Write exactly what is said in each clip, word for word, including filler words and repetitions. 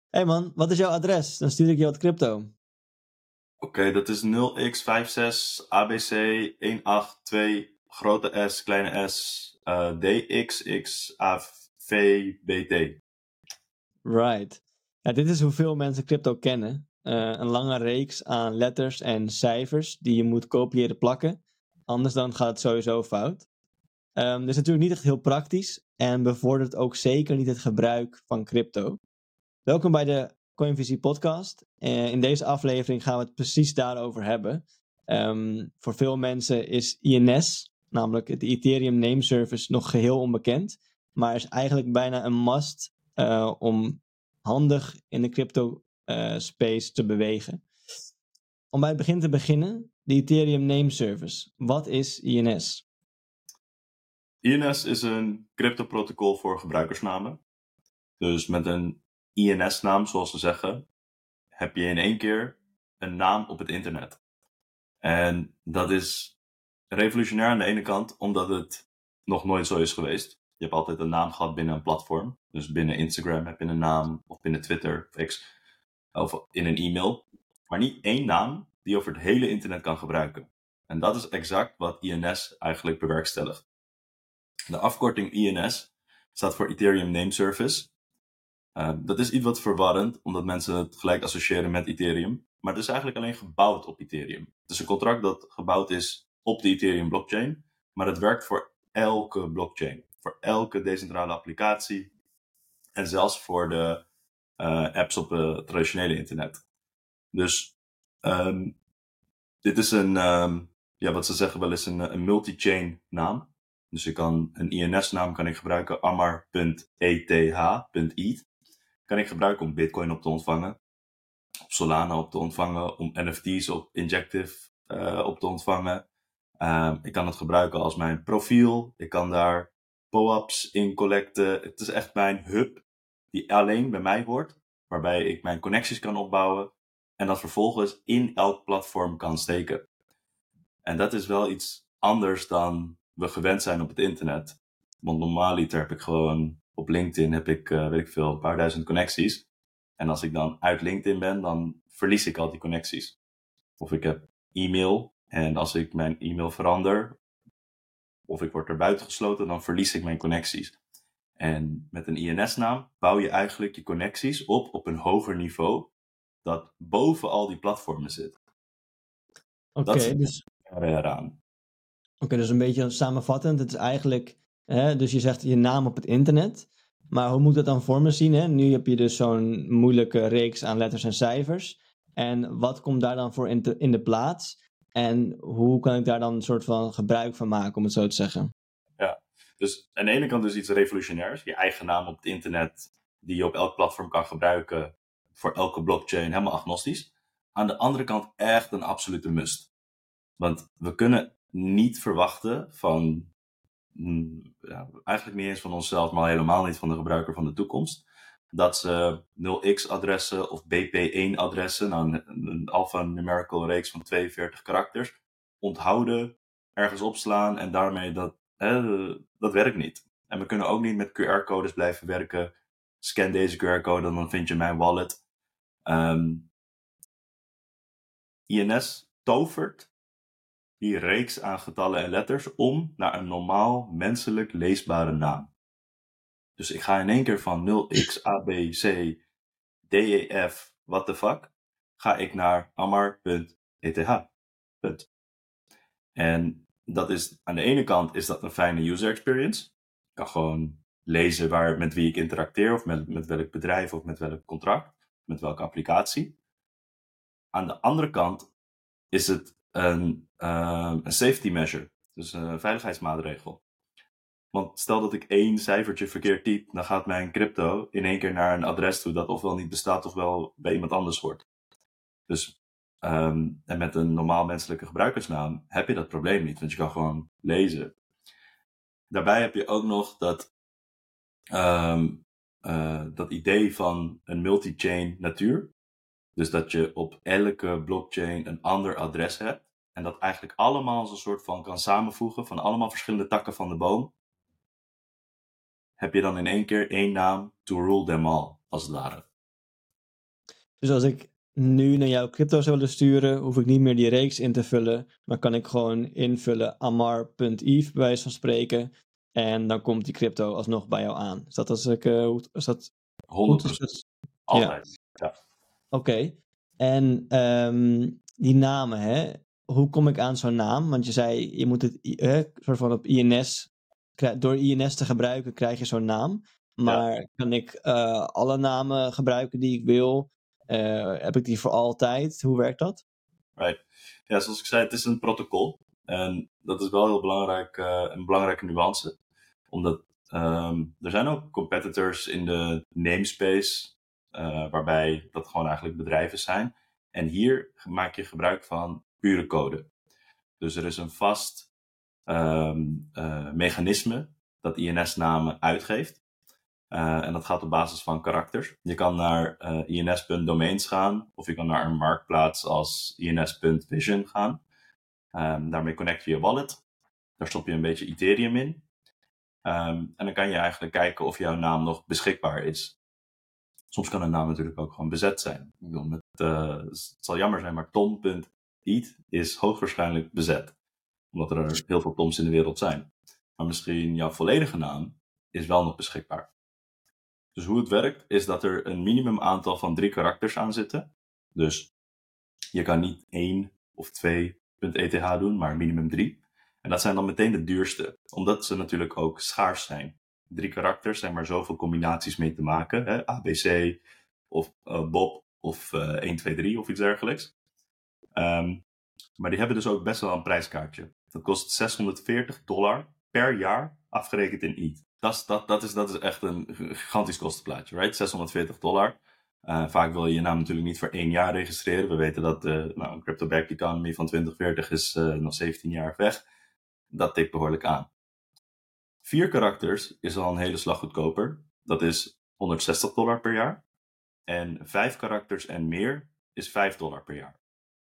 Hey man, wat is jouw adres? Dan stuur ik je wat crypto. Oké, okay, dat is nul x vijf zes A B C een acht twee grote S, kleine S, uh, D X X A V B T. Right. Ja, dit is hoeveel mensen crypto kennen. Uh, een lange reeks aan letters en cijfers die je moet kopiëren plakken. Anders dan gaat het sowieso fout. Um, dus natuurlijk niet echt heel praktisch en bevordert ook zeker niet het gebruik van crypto. Welkom bij de Coinvisie podcast. Uh, in deze aflevering gaan we het precies daarover hebben. Um, voor veel mensen is I N S, namelijk de Ethereum Name Service, nog geheel onbekend. Maar is eigenlijk bijna een must uh, om handig in de crypto uh, space te bewegen. Om bij het begin te beginnen, de Ethereum Name Service. Wat is I N S? I N S is een crypto-protocol voor gebruikersnamen. Dus met een I N S-naam, zoals ze zeggen, heb je in één keer een naam op het internet. En dat is revolutionair aan de ene kant, omdat het nog nooit zo is geweest. Je hebt altijd een naam gehad binnen een platform. Dus binnen Instagram heb je een naam, of binnen Twitter, of X, of in een e-mail. Maar niet één naam die je over het hele internet kan gebruiken. En dat is exact wat I N S eigenlijk bewerkstelligt. De afkorting I N S staat voor Ethereum Name Service. Uh, dat is iets wat verwarrend, omdat mensen het gelijk associëren met Ethereum. Maar het is eigenlijk alleen gebouwd op Ethereum. Het is een contract dat gebouwd is op de Ethereum blockchain, maar het werkt voor elke blockchain. Voor elke decentrale applicatie en zelfs voor de uh, apps op het traditionele internet. Dus um, dit is een, um, ja, wat ze zeggen wel eens een, een multi-chain naam. Dus je kan een I N S-naam kan ik gebruiken, ammar punt E T H punt E T H. Kan ik gebruiken om Bitcoin op te ontvangen, op Solana op te ontvangen, om N F T's op Injective uh, op te ontvangen. Uh, ik kan het gebruiken als mijn profiel. Ik kan daar P O Ap's in collecten. Het is echt mijn hub die alleen bij mij hoort, waarbij ik mijn connecties kan opbouwen en dat vervolgens in elk platform kan steken. En dat is wel iets anders dan we gewend zijn op het internet. Want normaaliter heb ik gewoon op LinkedIn heb ik, uh, weet ik veel, een paar duizend connecties. En als ik dan uit LinkedIn ben, dan verlies ik al die connecties. Of ik heb e-mail en als ik mijn e-mail verander, of ik word er buiten gesloten, dan verlies ik mijn connecties. En met een I N S-naam bouw je eigenlijk je connecties op op een hoger niveau dat boven al die platformen zit. Oké, okay, dus... eraan. Oké, okay, dus een beetje samenvattend. Het is eigenlijk, hè, dus je zegt je naam op het internet. Maar hoe moet dat dan voor me zien? Hè? Nu heb je dus zo'n moeilijke reeks aan letters en cijfers. En wat komt daar dan voor in, te, in de plaats? En hoe kan ik daar dan een soort van gebruik van maken, om het zo te zeggen? Ja, dus aan de ene kant dus iets revolutionairs. Je eigen naam op het internet, die je op elk platform kan gebruiken, voor elke blockchain, helemaal agnostisch. Aan de andere kant echt een absolute must. Want we kunnen niet verwachten van, ja, eigenlijk niet eens van onszelf, maar helemaal niet van de gebruiker van de toekomst, dat ze nul x adressen of B P één adressen, nou een, een alphanumerical reeks van tweeënveertig karakters, onthouden, ergens opslaan en daarmee dat, hè, dat werkt niet. En we kunnen ook niet met Q R-codes blijven werken. Scan deze Q R-code en dan vind je mijn wallet. Um, I N S tovert die reeks aan getallen en letters om naar een normaal menselijk leesbare naam. Dus ik ga in één keer van nul x A B C D E F what the fuck, ga ik naar ammar punt E T H. Punt. En dat is, aan de ene kant is dat een fijne user experience. Ik kan gewoon lezen waar, met wie ik interacteer, of met, met welk bedrijf, of met welk contract, met welke applicatie. Aan de andere kant is het een, uh, een safety measure, dus een veiligheidsmaatregel. Want stel dat ik één cijfertje verkeerd typ, dan gaat mijn crypto in één keer naar een adres toe dat ofwel niet bestaat ofwel bij iemand anders hoort. Dus, um, en met een normaal menselijke gebruikersnaam heb je dat probleem niet, want je kan gewoon lezen. Daarbij heb je ook nog dat, um, uh, dat idee van een multi-chain natuur. Dus dat je op elke blockchain een ander adres hebt. En dat eigenlijk allemaal als een soort van kan samenvoegen van allemaal verschillende takken van de boom. Heb je dan in één keer één naam to rule them all, als het ware. Dus als ik nu naar jouw crypto zou willen sturen, hoef ik niet meer die reeks in te vullen, maar kan ik gewoon invullen amar.eth bij wijze van spreken en dan komt die crypto alsnog bij jou aan. Is dat als ik, uh, hoe- is dat honderd goed? Is procent. dat... Altijd. Ja. ja. Oké. Okay. En um, die namen, hè? Hoe kom ik aan zo'n naam? Want je zei, je moet het uh, soort van op I N S, door I N S te gebruiken krijg je zo'n naam. Maar ja. Kan ik uh, alle namen gebruiken die ik wil? Uh, heb ik die voor altijd? Hoe werkt dat? Right. Ja, zoals ik zei, het is een protocol. En dat is wel heel belangrijk, uh, een belangrijke nuance. Omdat um, er zijn ook competitors in de namespace, uh, waarbij dat gewoon eigenlijk bedrijven zijn. En hier maak je gebruik van pure code. Dus er is een vast um, uh, mechanisme dat I N S-namen uitgeeft. Uh, en dat gaat op basis van karakters. Je kan naar uh, I N S.domains gaan, of je kan naar een marktplaats als I N S.vision gaan. Um, daarmee connect je je wallet. Daar stop je een beetje Ethereum in. Um, en dan kan je eigenlijk kijken of jouw naam nog beschikbaar is. Soms kan een naam natuurlijk ook gewoon bezet zijn. Ik bedoel, met, uh, het zal jammer zijn, maar tom.eth is hoogwaarschijnlijk bezet. Omdat er heel veel Toms in de wereld zijn. Maar misschien jouw volledige naam is wel nog beschikbaar. Dus hoe het werkt, is dat er een minimum aantal van drie karakters aan zitten. Dus je kan niet één of twee .eth doen, maar minimum drie. En dat zijn dan meteen de duurste, omdat ze natuurlijk ook schaars zijn. Drie karakters zijn maar zoveel combinaties mee te maken. Hè? A B C of uh, Bob of uh, een twee drie of iets dergelijks. Um, maar die hebben dus ook best wel een prijskaartje. Dat kost zeshonderdveertig dollar per jaar, afgerekend in E T H. Dat is, dat, dat, is, dat is echt een gigantisch kostenplaatje, right? zeshonderdveertig dollar. Uh, vaak wil je je naam natuurlijk niet voor één jaar registreren. We weten dat uh, nou, een crypto-backed economy van twintig veertig is uh, nog zeventien jaar weg. Dat tikt behoorlijk aan. Vier karakters is al een hele slag goedkoper. Dat is honderdzestig dollar per jaar. En vijf karakters en meer is vijf dollar per jaar.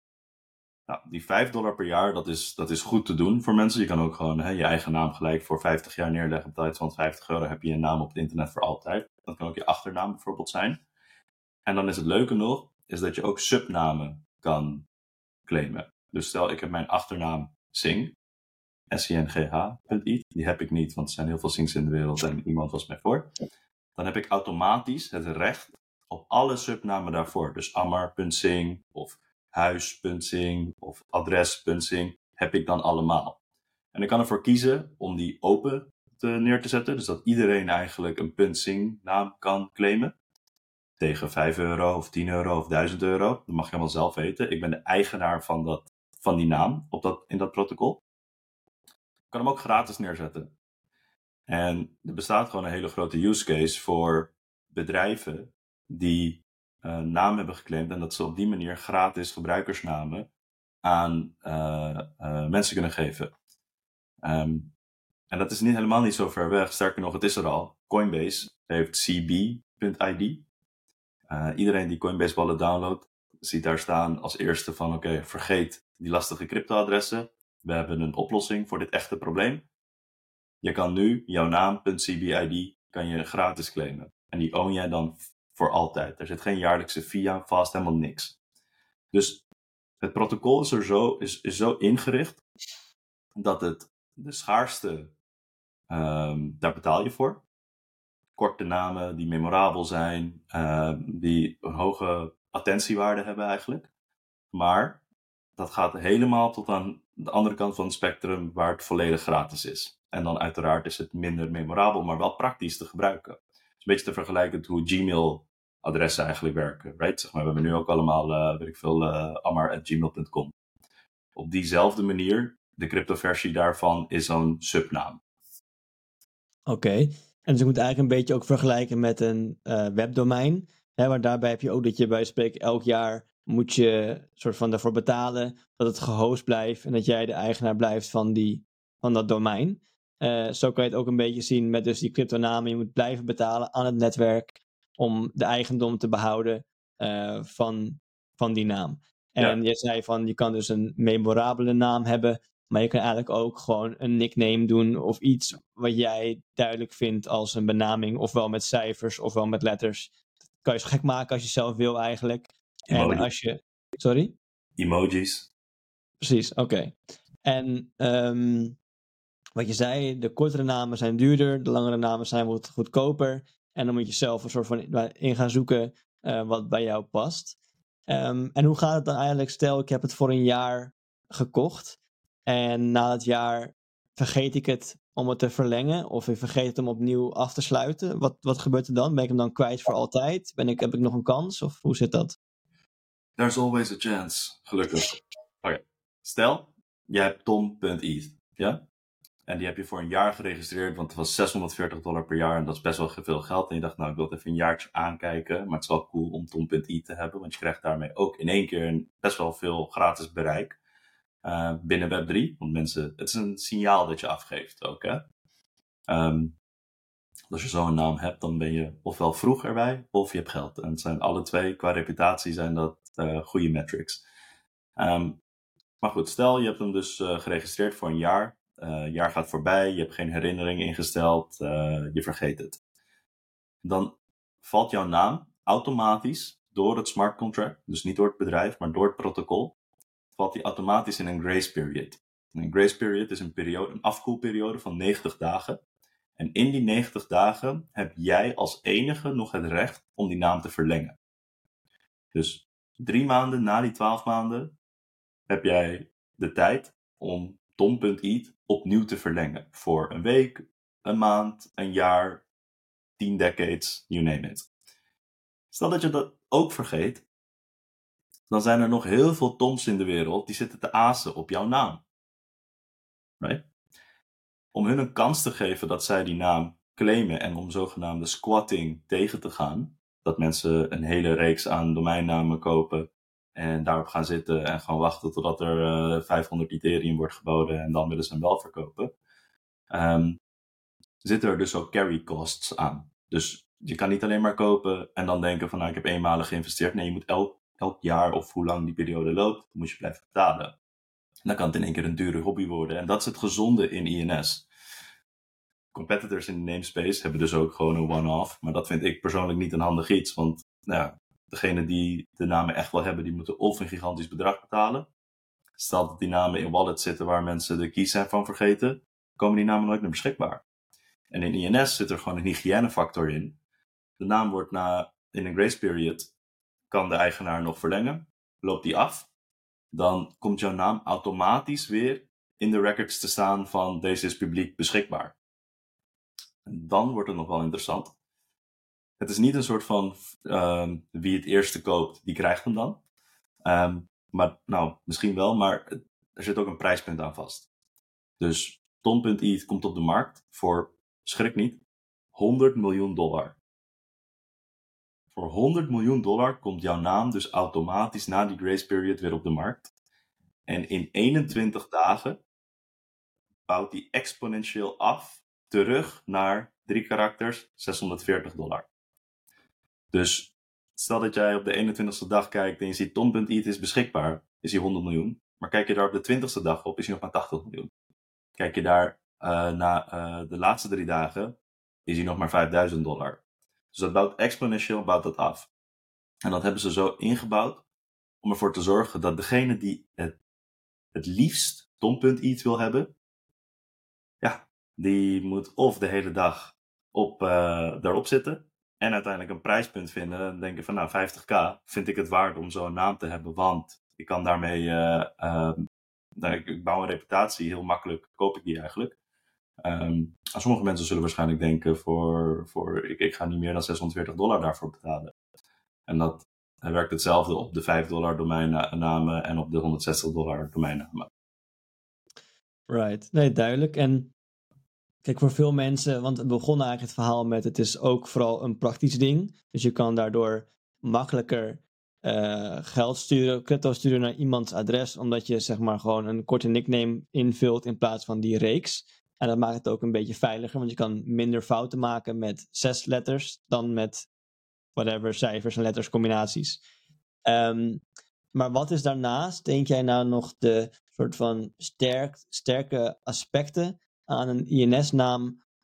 Nou, die vijf dollar per jaar, dat is, dat is goed te doen voor mensen. Je kan ook gewoon hè, je eigen naam gelijk voor vijftig jaar neerleggen. Op tijd van vijftig euro heb je een naam op het internet voor altijd. Dat kan ook je achternaam bijvoorbeeld zijn. En dan is het leuke nog, is dat je ook subnamen kan claimen. Dus stel, ik heb mijn achternaam Singh, S I N G H.eth. Die heb ik niet, want er zijn heel veel Singhs in de wereld en iemand was mij voor. Dan heb ik automatisch het recht op alle subnamen daarvoor. Dus Amar.Singh of Huis.Singh of Adres.Singh heb ik dan allemaal. En ik kan ervoor kiezen om die open te, neer te zetten. Dus dat iedereen eigenlijk een .Singh naam kan claimen. Tegen vijf euro of tien euro of duizend euro. Dat mag je allemaal zelf weten. Ik ben de eigenaar van, dat, van die naam op dat, in dat protocol. Ik kan hem ook gratis neerzetten. En er bestaat gewoon een hele grote use case voor bedrijven die uh, naam hebben geclaimd en dat ze op die manier gratis gebruikersnamen aan uh, uh, mensen kunnen geven. Um, en dat is niet, helemaal niet zo ver weg. Sterker nog, het is er al. Coinbase heeft C B.id. Uh, iedereen die Coinbase Wallet downloadt, ziet daar staan als eerste van oké, okay, vergeet die lastige cryptoadressen. We hebben een oplossing voor dit echte probleem. Je kan nu jouw naam.cbid kan je gratis claimen. En die own jij dan voor altijd. Er zit geen jaarlijkse fee aan vast, helemaal niks. Dus het protocol is, er zo, is, is zo ingericht dat het de schaarste, um, daar betaal je voor. Korte namen die memorabel zijn, uh, die een hoge attentiewaarde hebben eigenlijk. Maar dat gaat helemaal tot aan de andere kant van het spectrum waar het volledig gratis is. En dan uiteraard is het minder memorabel, maar wel praktisch te gebruiken. Het is een beetje te vergelijken met hoe Gmail-adressen eigenlijk werken. Right? Zeg maar, we hebben nu ook allemaal, uh, weet ik veel, uh, amar at gmail dot com. Op diezelfde manier, de cryptoversie daarvan is zo'n subnaam. Oké, okay. En dus ik moet eigenlijk een beetje ook vergelijken met een uh, webdomein. Hè, maar daarbij heb je ook dat je bij spreken elk jaar moet je soort van ervoor betalen dat het gehost blijft en dat jij de eigenaar blijft van, die, van dat domein. Uh, zo kan je het ook een beetje zien met dus die cryptonamen. Je moet blijven betalen aan het netwerk om de eigendom te behouden uh, van, van die naam. En ja. Je zei van je kan dus een memorabele naam hebben, maar je kan eigenlijk ook gewoon een nickname doen of iets wat jij duidelijk vindt als een benaming, ofwel met cijfers ofwel met letters. Dat kan je zo gek maken als je zelf wil eigenlijk. En Emoji. als je... Sorry? Emojis. Precies, oké. Okay. En um, wat je zei, de kortere namen zijn duurder, de langere namen zijn wat goedkoper. En dan moet je zelf een soort van in gaan zoeken uh, wat bij jou past. Um, en hoe gaat het dan eigenlijk? Stel, ik heb het voor een jaar gekocht. En na het jaar vergeet ik het om het te verlengen. Of ik vergeet het om opnieuw af te sluiten. Wat, wat gebeurt er dan? Ben ik hem dan kwijt voor altijd? Ben ik, heb ik nog een kans? Of hoe zit dat? There's always a chance. Gelukkig. Okay. Stel, jij hebt tom punt e t h. Ja? En die heb je voor een jaar geregistreerd, want het was zeshonderdveertig dollar per jaar en dat is best wel veel geld. En je dacht, nou, ik wil het even een jaartje aankijken, maar het is wel cool om tom punt e t h te hebben, want je krijgt daarmee ook in één keer een, best wel veel gratis bereik uh, binnen web drie. Want mensen, het is een signaal dat je afgeeft ook, hè. Um, als je zo'n naam hebt, dan ben je ofwel vroeg erbij, of je hebt geld. En het zijn alle twee, qua reputatie, zijn dat uh, goede metrics. Um, maar goed, stel je hebt hem dus uh, geregistreerd voor een jaar. Uh, een jaar gaat voorbij, je hebt geen herinnering ingesteld, uh, je vergeet het. Dan valt jouw naam automatisch door het smart contract, dus niet door het bedrijf, maar door het protocol, valt die automatisch in een grace period. Een grace period is een, periode, een afkoelperiode van negentig dagen. En in die negentig dagen heb jij als enige nog het recht om die naam te verlengen. Dus drie maanden na die twaalf maanden heb jij de tijd om tom punt e t h opnieuw te verlengen. Voor een week, een maand, een jaar, tien decades, you name it. Stel dat je dat ook vergeet, dan zijn er nog heel veel Toms in de wereld die zitten te azen op jouw naam. Right? Om hun een kans te geven dat zij die naam claimen en om zogenaamde squatting tegen te gaan, dat mensen een hele reeks aan domeinnamen kopen en daarop gaan zitten en gaan wachten totdat er uh, vijfhonderd Ethereum wordt geboden en dan willen ze hem wel verkopen, um, zitten er dus ook carry costs aan. Dus je kan niet alleen maar kopen en dan denken van nou ik heb eenmalig geïnvesteerd. Nee, je moet elk, elk jaar of hoe lang die periode loopt, dan moet je blijven betalen. En dan kan het in één keer een dure hobby worden. En dat is het gezonde in I N S. Competitors in de namespace hebben dus ook gewoon een one-off. Maar dat vind ik persoonlijk niet een handig iets. Want nou ja, degene die de namen echt wel hebben, die moeten of een gigantisch bedrag betalen. Stel dat die namen in wallets zitten waar mensen de keys zijn van vergeten, komen die namen nooit meer beschikbaar. En in I N S zit er gewoon een hygiënefactor in. De naam wordt na, in een grace period, kan de eigenaar nog verlengen. Loopt die af, dan komt jouw naam automatisch weer in de records te staan van deze is publiek beschikbaar. En dan wordt het nog wel interessant. Het is niet een soort van um, wie het eerste koopt, die krijgt hem dan. Um, maar nou, misschien wel, maar er zit ook een prijspunt aan vast. Dus tom punt e t h komt op de markt voor, schrik niet, honderd miljoen dollar. Voor honderd miljoen dollar komt jouw naam dus automatisch na die grace period weer op de markt. En in eenentwintig dagen bouwt die exponentieel af terug naar drie karakters, zeshonderdveertig dollar. Dus stel dat jij op de eenentwintigste dag kijkt en je ziet tom punt e t h is beschikbaar, is hij honderd miljoen. Maar kijk je daar op de twintigste dag op, is hij nog maar tachtig miljoen. Kijk je daar uh, na uh, de laatste drie dagen, is hij nog maar vijfduizend dollar. Dus dat bouwt exponentieel bouwt dat af. En dat hebben ze zo ingebouwd om ervoor te zorgen dat degene die het, het liefst tom punt e t h wil hebben, ja, die moet of de hele dag op, uh, daarop zitten en uiteindelijk een prijspunt vinden en denken van nou vijftig k vind ik het waard om zo'n naam te hebben, want ik kan daarmee, uh, uh, nou, ik, ik bouw een reputatie, heel makkelijk koop ik die eigenlijk. Um, sommige mensen zullen waarschijnlijk denken voor, voor ik, ik ga niet meer dan zeshonderdveertig dollar daarvoor betalen. En dat hij werkt hetzelfde op de vijf dollar domeinnamen en op de honderdzestig dollar domeinnamen. Right, nee, duidelijk. En kijk, voor veel mensen, want het begon eigenlijk het verhaal met het is ook vooral een praktisch ding. Dus je kan daardoor makkelijker uh, geld sturen, crypto sturen naar iemands adres, omdat je zeg maar gewoon een korte nickname invult in plaats van die reeks. En dat maakt het ook een beetje veiliger, want je kan minder fouten maken met zes letters dan met whatever, cijfers en letters combinaties. Um, maar wat is daarnaast, denk jij nou nog de soort van sterk, sterke aspecten aan een I N S-naam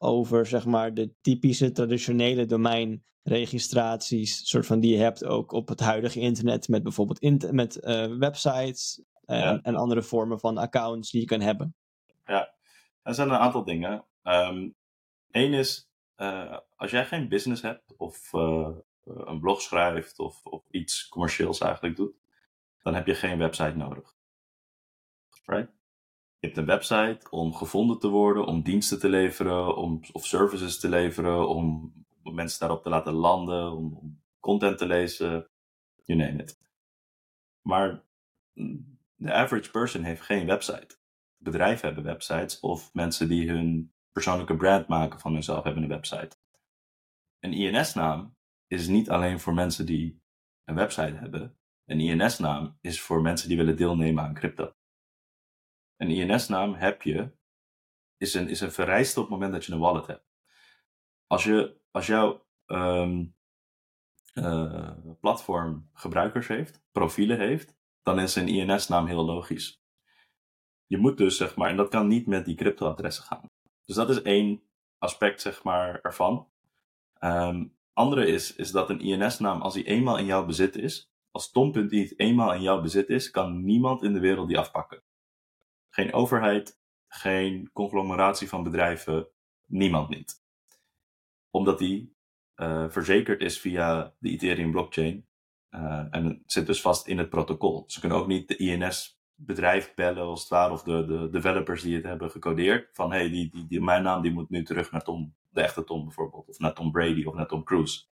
over zeg maar de typische traditionele domeinregistraties, soort van die je hebt ook op het huidige internet met bijvoorbeeld int- met uh, websites uh, Ja. en, en andere vormen van accounts die je kan hebben. Ja, er zijn een aantal dingen. Eén um, is, uh, als jij geen business hebt of uh, een blog schrijft of, of iets commercieels eigenlijk doet, dan heb je geen website nodig. Right? Je hebt een website om gevonden te worden, om diensten te leveren, om, of services te leveren, om, om mensen daarop te laten landen, om, om content te lezen, you name it. Maar de average person heeft geen website. Bedrijven hebben websites of mensen die hun persoonlijke brand maken van hunzelf hebben een website. Een I N S-naam is niet alleen voor mensen die een website hebben. Een I N S-naam is voor mensen die willen deelnemen aan crypto. Een I N S-naam heb je, is een, is een vereiste op het moment dat je een wallet hebt. Als, je, als jouw um, uh, platform gebruikers heeft, profielen heeft, dan is een I N S-naam heel logisch. Je moet dus, zeg maar, en dat kan niet met die cryptoadressen gaan. Dus dat is één aspect, zeg maar, ervan. Um, andere is, is dat een I N S-naam, als die eenmaal in jouw bezit is, als Tom punt I T eenmaal in jouw bezit is, kan niemand in de wereld die afpakken. Geen overheid, geen conglomeratie van bedrijven, niemand niet. Omdat die uh, verzekerd is via de Ethereum blockchain uh, en het zit dus vast in het protocol. Ze kunnen ook niet de I N S-bedrijf bellen als het ware, of de, de developers die het hebben gecodeerd, van hé, hey, die, die, die, mijn naam die moet nu terug naar Tom, de echte Tom bijvoorbeeld, of naar Tom Brady of naar Tom Cruise.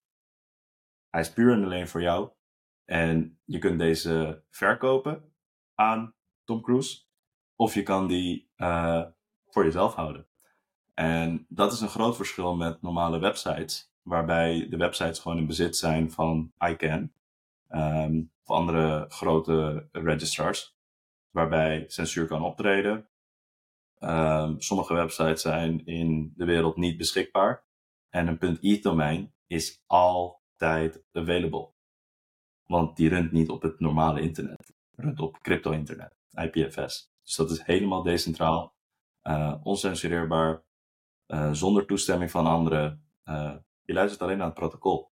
Hij is puur en alleen voor jou en je kunt deze verkopen aan Tom Cruise, of je kan die uh, voor jezelf houden. En dat is een groot verschil met normale websites, waarbij de websites gewoon in bezit zijn van I C A N um, of andere grote registrars, waarbij censuur kan optreden. Um, sommige websites zijn in de wereld niet beschikbaar en een .eth-domein is altijd available. Want die runt niet op het normale internet, runt op crypto-internet, I P F S. Dus dat is helemaal decentraal, uh, oncensureerbaar. Uh, zonder toestemming van anderen. Uh, je luistert alleen naar het protocol.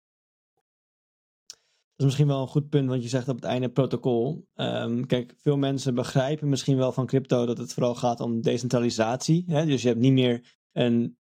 Dat is misschien wel een goed punt, want je zegt op het einde protocol. Um, kijk, veel mensen begrijpen misschien wel van crypto dat het vooral gaat om decentralisatie. Hè? Dus je hebt niet meer een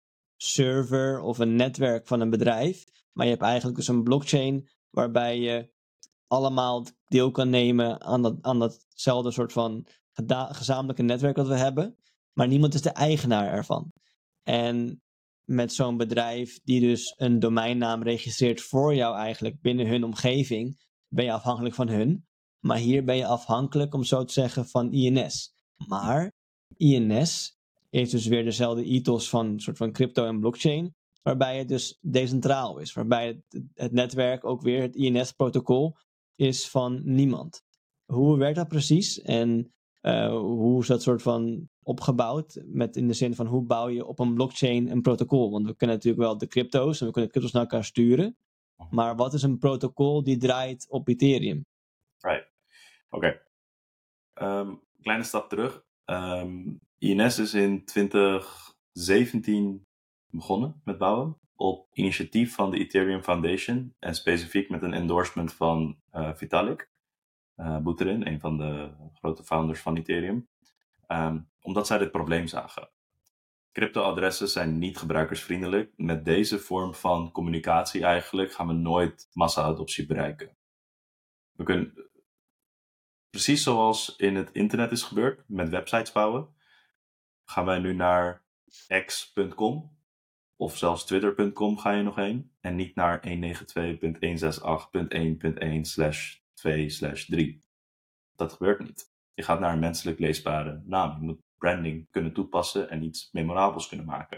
server of een netwerk van een bedrijf, maar je hebt eigenlijk dus een blockchain waarbij je allemaal deel kan nemen aan, dat, aan datzelfde soort van geda- gezamenlijke netwerk dat we hebben, maar niemand is de eigenaar ervan. En met zo'n bedrijf die dus een domeinnaam registreert voor jou eigenlijk binnen hun omgeving, ben je afhankelijk van hun. Maar hier ben je afhankelijk, om zo te zeggen, van I N S. Maar I N S heeft dus weer dezelfde ethos van een soort van crypto en blockchain, waarbij het dus decentraal is. Waarbij het, het netwerk ook weer, het I N S-protocol, is van niemand. Hoe werkt dat precies? En uh, hoe is dat soort van opgebouwd? Met in de zin van hoe bouw je op een blockchain een protocol? Want we kennen natuurlijk wel de crypto's en we kunnen crypto's naar elkaar sturen. Maar wat is een protocol die draait op Ethereum? Right. Oké. Okay. Um, kleine stap terug. Um, I N S is in twintig zeventien begonnen met bouwen. Op initiatief van de Ethereum Foundation. En specifiek met een endorsement van uh, Vitalik uh, Buterin, een van de grote founders van Ethereum. Um, omdat zij dit probleem zagen. Crypto-adressen zijn niet gebruikersvriendelijk. Met deze vorm van communicatie eigenlijk gaan we nooit massa-adoptie bereiken. We kunnen, precies zoals in het internet is gebeurd, met websites bouwen, gaan wij nu naar x punt com of zelfs twitter punt com ga je nog heen en niet naar honderdnegenentwintig punt honderdachtendertig punt één punt één slash twee slash drie. Dat gebeurt niet. Je gaat naar een menselijk leesbare naam. Je moet branding kunnen toepassen en iets memorabels kunnen maken.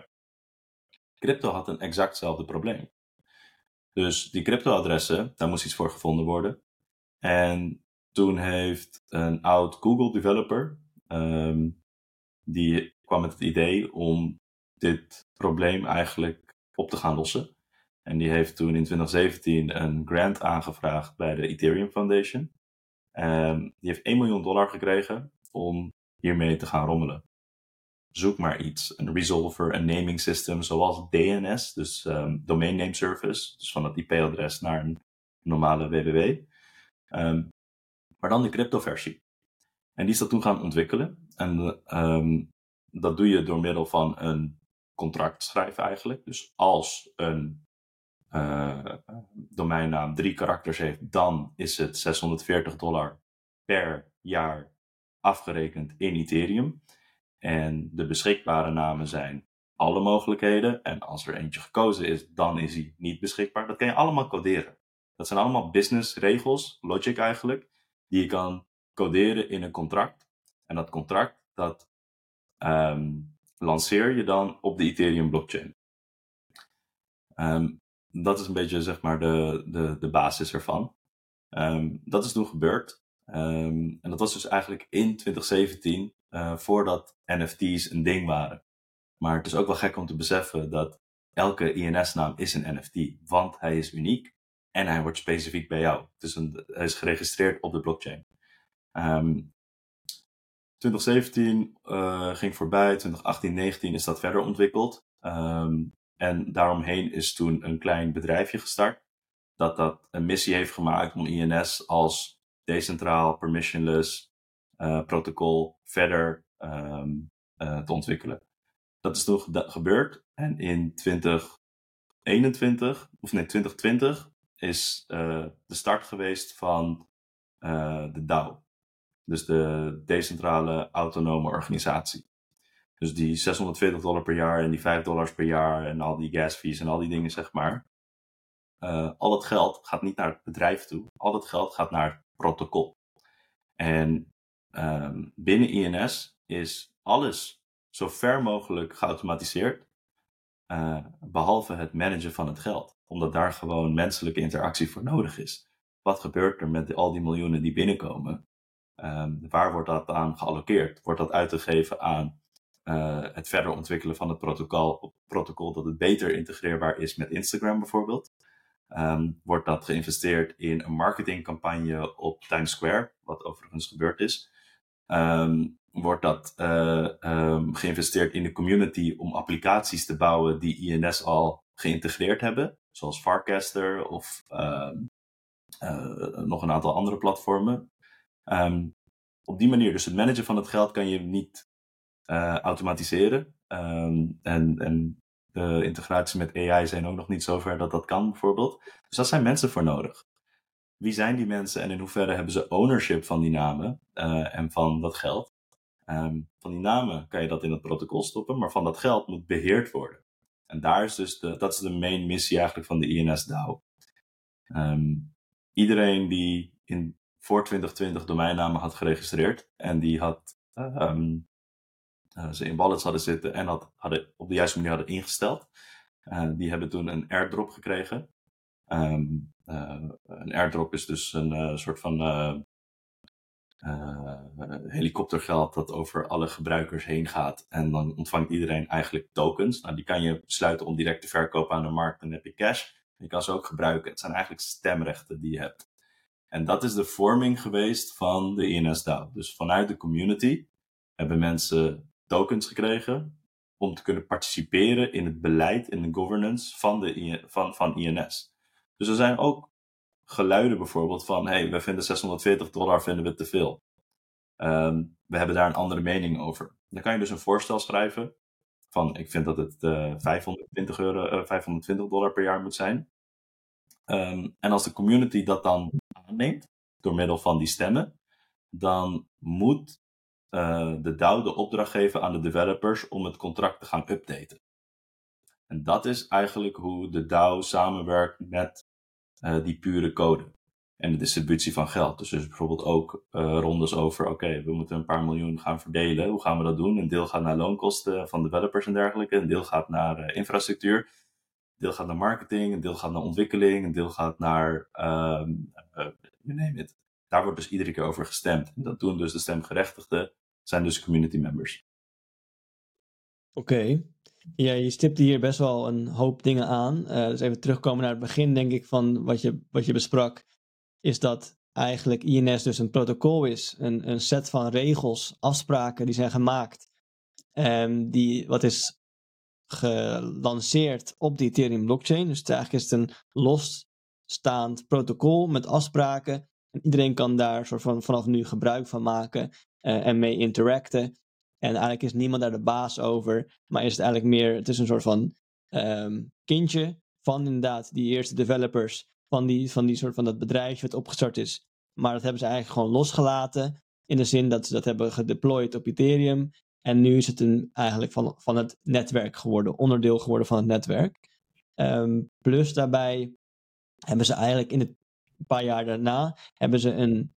Crypto had een exactzelfde probleem. Dus die cryptoadressen, daar moest iets voor gevonden worden. En toen heeft een oud Google developer, um, die kwam met het idee om dit probleem eigenlijk op te gaan lossen. En die heeft toen in twintig zeventien een grant aangevraagd bij de Ethereum Foundation. Um, die heeft één miljoen dollar gekregen om hiermee te gaan rommelen. zoek maar iets. Een resolver, een naming system zoals D N S, dus um, Domain Name Service, dus van het I P-adres naar een normale W W W. Um, maar dan de crypto-versie. En die is dat toen gaan ontwikkelen. En um, dat doe je door middel van een contract schrijven eigenlijk. Dus als een uh, domeinnaam drie karakters heeft, dan is het zeshonderdveertig dollar per jaar afgerekend in Ethereum. En de beschikbare namen zijn alle mogelijkheden. En als er eentje gekozen is, dan is hij niet beschikbaar. Dat kan je allemaal coderen. Dat zijn allemaal businessregels, logic eigenlijk, die je kan coderen in een contract. En dat contract, dat um, lanceer je dan op de Ethereum blockchain. Um, dat is een beetje zeg maar de, de, de basis ervan. Um, dat is toen gebeurd. Um, en dat was dus eigenlijk in twintig zeventien, uh, voordat N F T's een ding waren. Maar het is ook wel gek om te beseffen dat elke I N S-naam is een N F T, want hij is uniek en hij wordt specifiek bij jou. Dus een, hij is geregistreerd op de blockchain. Um, twintig zeventien uh, ging voorbij, twintig achttien, negentien is dat verder ontwikkeld. Um, en daaromheen is toen een klein bedrijfje gestart, dat dat een missie heeft gemaakt om I N S als decentraal, permissionless uh, protocol verder um, uh, te ontwikkelen. Dat is toen ge- gebeurd en in twintig eenentwintig, of nee, twintig twintig is uh, de start geweest van uh, de DAO. Dus de decentrale autonome organisatie. Dus die zeshonderdveertig dollar per jaar en die vijf dollars per jaar en al die gas fees en al die dingen, zeg maar. Uh, al dat geld gaat niet naar het bedrijf toe. Al dat geld gaat naar het protocol. En um, binnen I N S is alles zo ver mogelijk geautomatiseerd. Uh, behalve het managen van het geld. Omdat daar gewoon menselijke interactie voor nodig is. Wat gebeurt er met al die miljoenen die binnenkomen? Um, waar wordt dat aan gealloceerd? Wordt dat uitgegeven aan uh, het verder ontwikkelen van het protocol, protocol dat het beter integreerbaar is met Instagram bijvoorbeeld? Um, wordt dat geïnvesteerd in een marketingcampagne op Times Square, wat overigens gebeurd is? Um, wordt dat uh, um, geïnvesteerd in de community om applicaties te bouwen die I N S al geïntegreerd hebben, zoals Farcaster of uh, uh, nog een aantal andere platformen. Um, op die manier, dus het managen van het geld kan je niet uh, automatiseren. Um, en, en de integraties met A I zijn ook nog niet zover dat dat kan, bijvoorbeeld. Dus daar zijn mensen voor nodig. Wie zijn die mensen en in hoeverre hebben ze ownership van die namen uh, en van dat geld? Um, van die namen kan je dat in het protocol stoppen, maar van dat geld moet beheerd worden. En daar is dus de, dat is de main missie eigenlijk van de I N S DAO. Um, iedereen die in, voor twintig twintig domeinnamen had geregistreerd en die had uh, um, uh, ze in wallets hadden zitten en had, hadden op de juiste manier hadden ingesteld, uh, die hebben toen een airdrop gekregen. Um, uh, een airdrop is dus een uh, soort van uh, uh, helikoptergeld dat over alle gebruikers heen gaat. En dan ontvangt iedereen eigenlijk tokens. Nou, die kan je besluiten om direct te verkopen aan de markt. Dan heb je cash. Je kan ze ook gebruiken. Het zijn eigenlijk stemrechten die je hebt. En dat is de vorming geweest van de I N S DAO. Dus vanuit de community hebben mensen tokens gekregen om te kunnen participeren in het beleid en de governance van, de, van, van I N S. Dus er zijn ook geluiden bijvoorbeeld van, hey, we vinden zeshonderdveertig dollar vinden we te veel. Um, we hebben daar een andere mening over. Dan kan je dus een voorstel schrijven van, ik vind dat het uh, vijfhonderdtwintig euro, uh, vijfhonderdtwintig dollar per jaar moet zijn. Um, en als de community dat dan aanneemt, door middel van die stemmen, dan moet uh, de DAO de opdracht geven aan de developers om het contract te gaan updaten. En dat is eigenlijk hoe de DAO samenwerkt met uh, die pure code en de distributie van geld. Dus er is bijvoorbeeld ook uh, rondes over, oké, okay, we moeten een paar miljoen gaan verdelen. Hoe gaan we dat doen? Een deel gaat naar loonkosten van developers en dergelijke. Een deel gaat naar uh, infrastructuur. Een deel gaat naar marketing. Een deel gaat naar ontwikkeling. Een deel gaat naar, um, uh, you name it. Daar wordt dus iedere keer over gestemd. En dat doen dus de stemgerechtigden, zijn dus community members. Oké. Okay. Ja, je stipte hier best wel een hoop dingen aan. Uh, dus even terugkomen naar het begin, denk ik, van wat je, wat je besprak. Is dat eigenlijk I N S dus een protocol is. Een, een set van regels, afspraken die zijn gemaakt. um, die, wat is gelanceerd op de Ethereum blockchain. Dus eigenlijk is het een losstaand protocol met afspraken. En iedereen kan daar soort van vanaf nu gebruik van maken uh, en mee interacten. En eigenlijk is niemand daar de baas over, maar is het eigenlijk meer, het is een soort van um, kindje van inderdaad die eerste developers van die, van die soort van dat bedrijfje wat opgestart is. Maar dat hebben ze eigenlijk gewoon losgelaten in de zin dat ze dat hebben gedeployed op Ethereum. En nu is het een, eigenlijk van, van het netwerk geworden, onderdeel geworden van het netwerk. Um, plus daarbij hebben ze eigenlijk in het een paar jaar daarna hebben ze een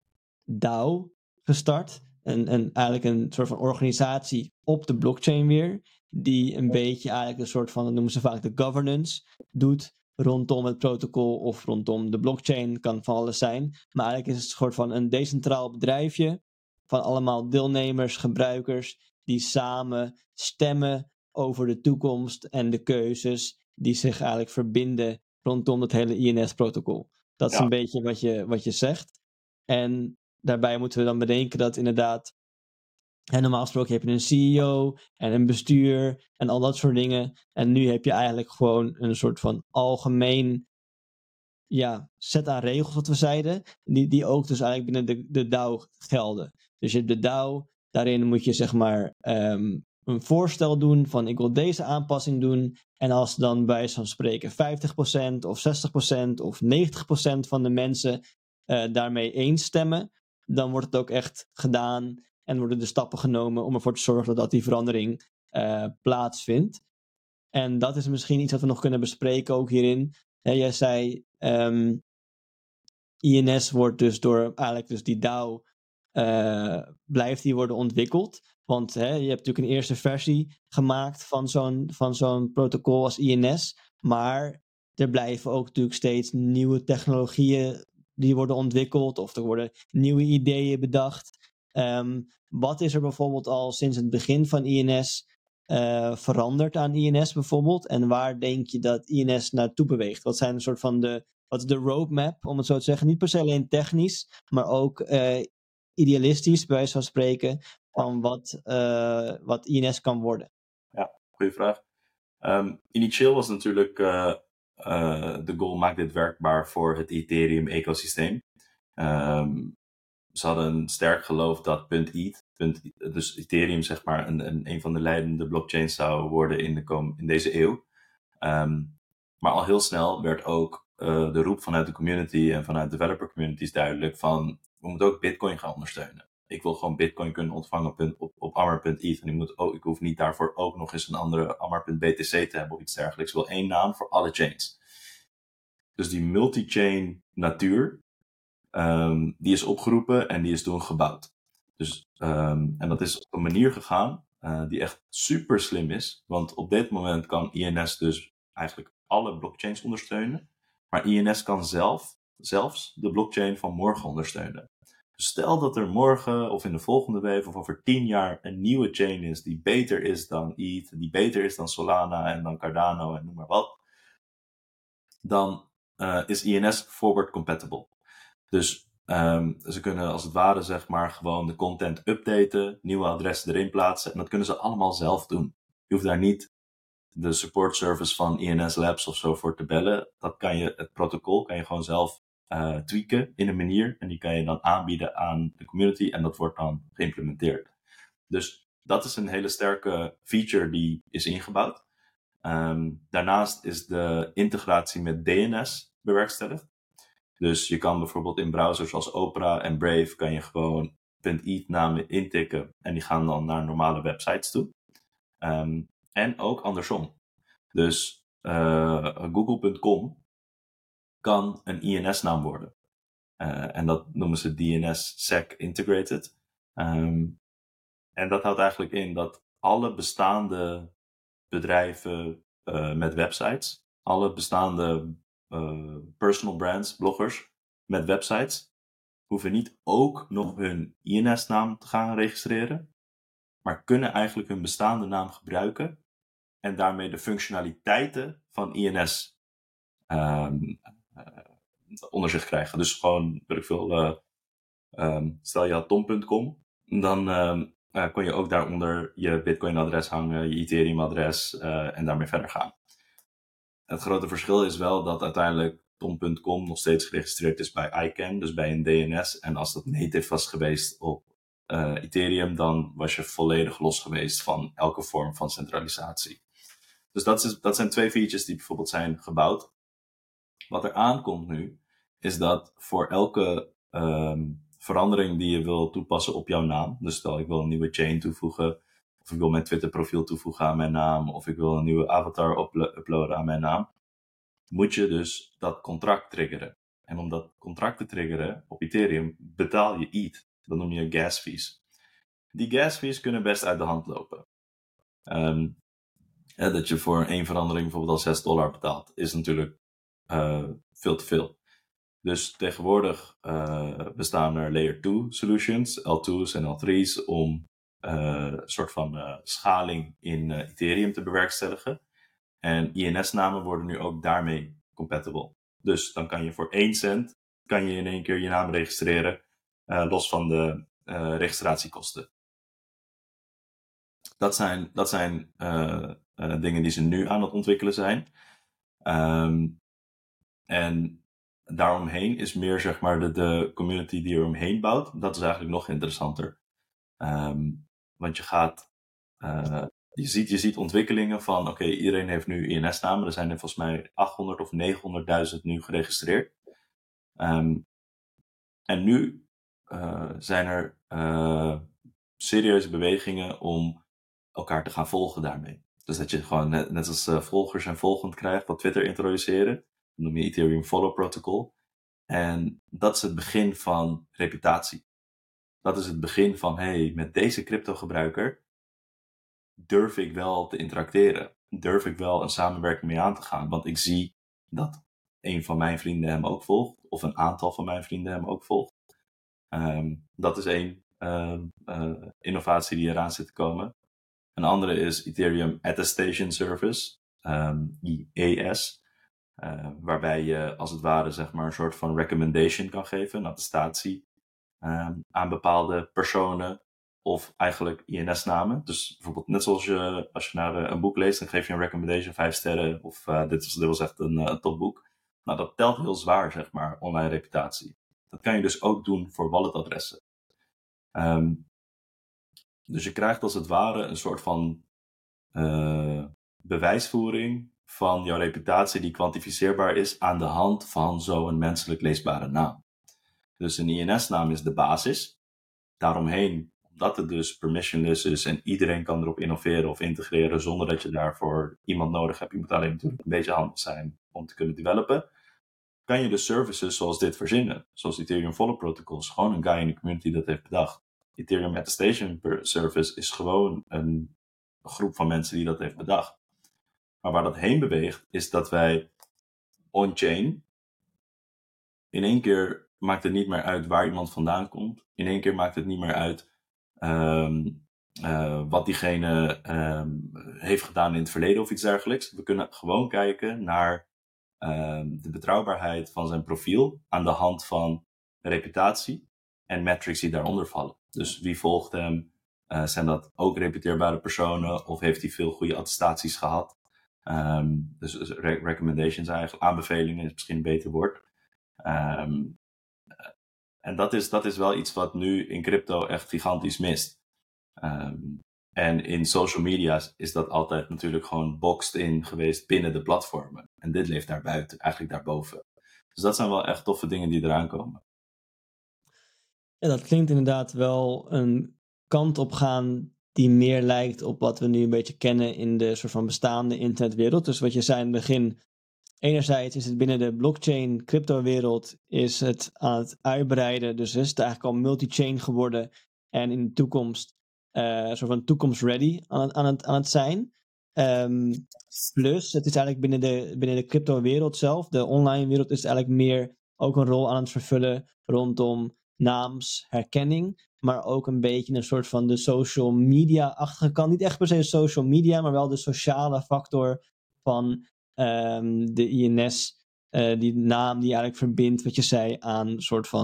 DAO gestart. Een, een, eigenlijk een soort van organisatie op de blockchain weer. Die een beetje eigenlijk een soort van, dat noemen ze vaak de governance, doet rondom het protocol of rondom de blockchain. Kan van alles zijn. Maar eigenlijk is het een soort van een decentraal bedrijfje van allemaal deelnemers, gebruikers, die samen stemmen over de toekomst en de keuzes die zich eigenlijk verbinden rondom het hele I N S-protocol. Dat is Ja. een beetje wat je, wat je zegt. En daarbij moeten we dan bedenken dat inderdaad, en normaal gesproken heb je een C E O en een bestuur en al dat soort dingen. En nu heb je eigenlijk gewoon een soort van algemeen ja, set aan regels, wat we zeiden, die, die ook dus eigenlijk binnen de, de DAO gelden. Dus je hebt de DAO, daarin moet je zeg maar um, een voorstel doen van ik wil deze aanpassing doen. En als dan bij zo'n spreken vijftig procent of zestig procent of negentig procent van de mensen uh, daarmee eens stemmen, dan wordt het ook echt gedaan en worden de stappen genomen om ervoor te zorgen dat die verandering uh, plaatsvindt. En dat is misschien iets wat we nog kunnen bespreken ook hierin. Hè, jij zei, um, I N S wordt dus door eigenlijk dus die DAO uh, blijft die worden ontwikkeld. Want hè, je hebt natuurlijk een eerste versie gemaakt van zo'n, van zo'n protocol als I N S. Maar er blijven ook natuurlijk steeds nieuwe technologieën die worden ontwikkeld. Of er worden nieuwe ideeën bedacht. Um, wat is er bijvoorbeeld al sinds het begin van I N S uh, veranderd aan I N S bijvoorbeeld? En waar denk je dat I N S naartoe beweegt? Wat zijn een soort van de, wat is de roadmap, om het zo te zeggen? Niet per se alleen technisch, maar ook uh, idealistisch, bij wijze van spreken, van wat, uh, wat I N S kan worden. Ja, goede vraag. Um, initieel was natuurlijk uh, uh, de goal, maak dit werkbaar voor het Ethereum-ecosysteem. Um, ze hadden een sterk geloof dat .eth, dus Ethereum zeg maar een, een, een van de leidende blockchains zou worden in, de kom, in deze eeuw. Um, maar al heel snel werd ook uh, de roep vanuit de community en vanuit developer communities duidelijk van we moeten ook Bitcoin gaan ondersteunen. Ik wil gewoon Bitcoin kunnen ontvangen op, op Amar punt e t h en ik, moet ook, ik hoef niet daarvoor ook nog eens een andere Amar punt b t c te hebben of iets dergelijks. Ik wil één naam voor alle chains. Dus die multi-chain natuur, um, die is opgeroepen en die is toen gebouwd. Dus, um, en dat is op een manier gegaan uh, die echt super slim is. Want op dit moment kan I N S dus eigenlijk alle blockchains ondersteunen. Maar I N S kan zelf, zelfs de blockchain van morgen ondersteunen. Dus stel dat er morgen of in de volgende week of over tien jaar een nieuwe chain is die beter is dan E T H, die beter is dan Solana en dan Cardano en noem maar wat. Dan uh, is I N S forward compatible. Dus um, ze kunnen als het ware zeg maar gewoon de content updaten, nieuwe adressen erin plaatsen en dat kunnen ze allemaal zelf doen. Je hoeft daar niet de support service van I N S Labs of zo voor te bellen. Dat kan je, het protocol kan je gewoon zelf uh, tweaken in een manier en die kan je dan aanbieden aan de community en dat wordt dan geïmplementeerd. Dus dat is een hele sterke feature die is ingebouwd. Um, daarnaast is de integratie met D N S bewerkstelligd. Dus je kan bijvoorbeeld in browsers als Opera en Brave kan je gewoon .eth namen intikken en die gaan dan naar normale websites toe. Um, en ook andersom. Dus uh, google punt com kan een I N S-naam worden. Uh, en dat noemen ze D N S Sec Integrated. Um, en dat houdt eigenlijk in dat alle bestaande bedrijven uh, met websites, alle bestaande uh, personal brands, bloggers met websites, hoeven niet ook nog hun I N S-naam te gaan registreren, maar kunnen eigenlijk hun bestaande naam gebruiken en daarmee de functionaliteiten van I N S um, uh, onder zich krijgen. Dus gewoon, weet ik veel, uh, um, stel je had tom punt com, dan um, uh, kon je ook daaronder je Bitcoin-adres hangen, je Ethereum-adres uh, en daarmee verder gaan. Het grote verschil is wel dat uiteindelijk tom punt com nog steeds geregistreerd is bij I C A N, dus bij een D N S. En als dat native was geweest op uh, Ethereum, dan was je volledig los geweest van elke vorm van centralisatie. Dus dat, is, dat zijn twee features die bijvoorbeeld zijn gebouwd. Wat er aankomt nu, is dat voor elke um, verandering die je wil toepassen op jouw naam, dus stel ik wil een nieuwe chain toevoegen, of ik wil mijn Twitter profiel toevoegen aan mijn naam, of ik wil een nieuwe avatar uplo- uploaden aan mijn naam, moet je dus dat contract triggeren. En om dat contract te triggeren op Ethereum betaal je E T H. Dat noem je gas fees. Die gas fees kunnen best uit de hand lopen. Um, ja, dat je voor één verandering bijvoorbeeld al zes dollar betaalt, is natuurlijk uh, veel te veel. Dus tegenwoordig uh, bestaan er layer two solutions, L two's en L three's, om uh, een soort van uh, schaling in uh, Ethereum te bewerkstelligen. En I N S-namen worden nu ook daarmee compatible. Dus dan kan je voor één cent kan je in één keer je naam registreren, uh, los van de uh, registratiekosten. Dat zijn, dat zijn uh, uh, dingen die ze nu aan het ontwikkelen zijn. Um, en daaromheen is meer zeg maar de, de community die er omheen bouwt. Dat is eigenlijk nog interessanter. Um, want je gaat... Uh, je, ziet, je ziet ontwikkelingen van... Oké, okay, iedereen heeft nu I N S-namen. Er zijn er volgens mij achthonderd of negenhonderdduizend nu geregistreerd. Um, en nu uh, zijn er uh, serieuze bewegingen om elkaar te gaan volgen daarmee. Dus dat je gewoon net, net als uh, volgers en volgend krijgt wat Twitter introduceren. Dat noem je Ethereum Follow Protocol. En dat is het begin van reputatie. Dat is het begin van, hey, met deze crypto-gebruiker durf ik wel te interacteren. Durf ik wel een samenwerking mee aan te gaan. Want ik zie dat een van mijn vrienden hem ook volgt. Of een aantal van mijn vrienden hem ook volgt. Um, dat is één uh, uh, innovatie die eraan zit te komen. Een andere is Ethereum Attestation Service, um, I A S. Uh, waarbij je als het ware zeg maar een soort van recommendation kan geven, een attestatie um, aan bepaalde personen of eigenlijk I N S-namen. Dus bijvoorbeeld net zoals je als je naar een boek leest, dan geef je een recommendation, vijf sterren of uh, dit, was, dit was echt een, een topboek. Nou, dat telt heel zwaar, zeg maar, online reputatie. Dat kan je dus ook doen voor walletadressen. Um, dus je krijgt als het ware een soort van uh, bewijsvoering van jouw reputatie die kwantificeerbaar is aan de hand van zo'n menselijk leesbare naam. Dus een I N S-naam is de basis. Daaromheen, omdat het dus permissionless is en iedereen kan erop innoveren of integreren zonder dat je daarvoor iemand nodig hebt. Je moet alleen natuurlijk een beetje handig zijn om te kunnen developen. Kan je dus services zoals dit verzinnen. Zoals Ethereum Follow Protocol is gewoon een guy in de community dat heeft bedacht. Ethereum Attestation Service is gewoon een groep van mensen die dat heeft bedacht. Maar waar dat heen beweegt, is dat wij on-chain, in één keer maakt het niet meer uit waar iemand vandaan komt. In één keer maakt het niet meer uit um, uh, wat diegene um, heeft gedaan in het verleden of iets dergelijks. We kunnen gewoon kijken naar um, de betrouwbaarheid van zijn profiel aan de hand van reputatie en metrics die daaronder vallen. Dus wie volgt hem? Uh, zijn dat ook reputeerbare personen of heeft hij veel goede attestaties gehad? Um, dus re- recommendations eigenlijk, aanbevelingen is misschien een beter woord. Um, en dat is, dat is wel iets wat nu in crypto echt gigantisch mist. Um, en in social media is dat altijd natuurlijk gewoon boxed in geweest binnen de platformen. En dit leeft daar buiten, eigenlijk daarboven. Dus dat zijn wel echt toffe dingen die eraan komen. Ja, dat klinkt inderdaad wel een kant op gaan die meer lijkt op wat we nu een beetje kennen in de soort van bestaande internetwereld. Dus wat je zei in het begin, enerzijds is het binnen de blockchain crypto-wereld is het aan het uitbreiden. Dus is het eigenlijk al multi-chain geworden en in de toekomst uh, een soort van toekomst-ready aan het, aan het, aan het zijn. Um, plus, het is eigenlijk binnen de, binnen de crypto-wereld zelf, de online wereld, is het eigenlijk meer ook een rol aan het vervullen rondom naamsherkenning, maar ook een beetje een soort van de social media-achtige kant. Niet echt per se social media, maar wel de sociale factor van um, de I N S, uh, die naam die eigenlijk verbindt, wat je zei, aan een soort van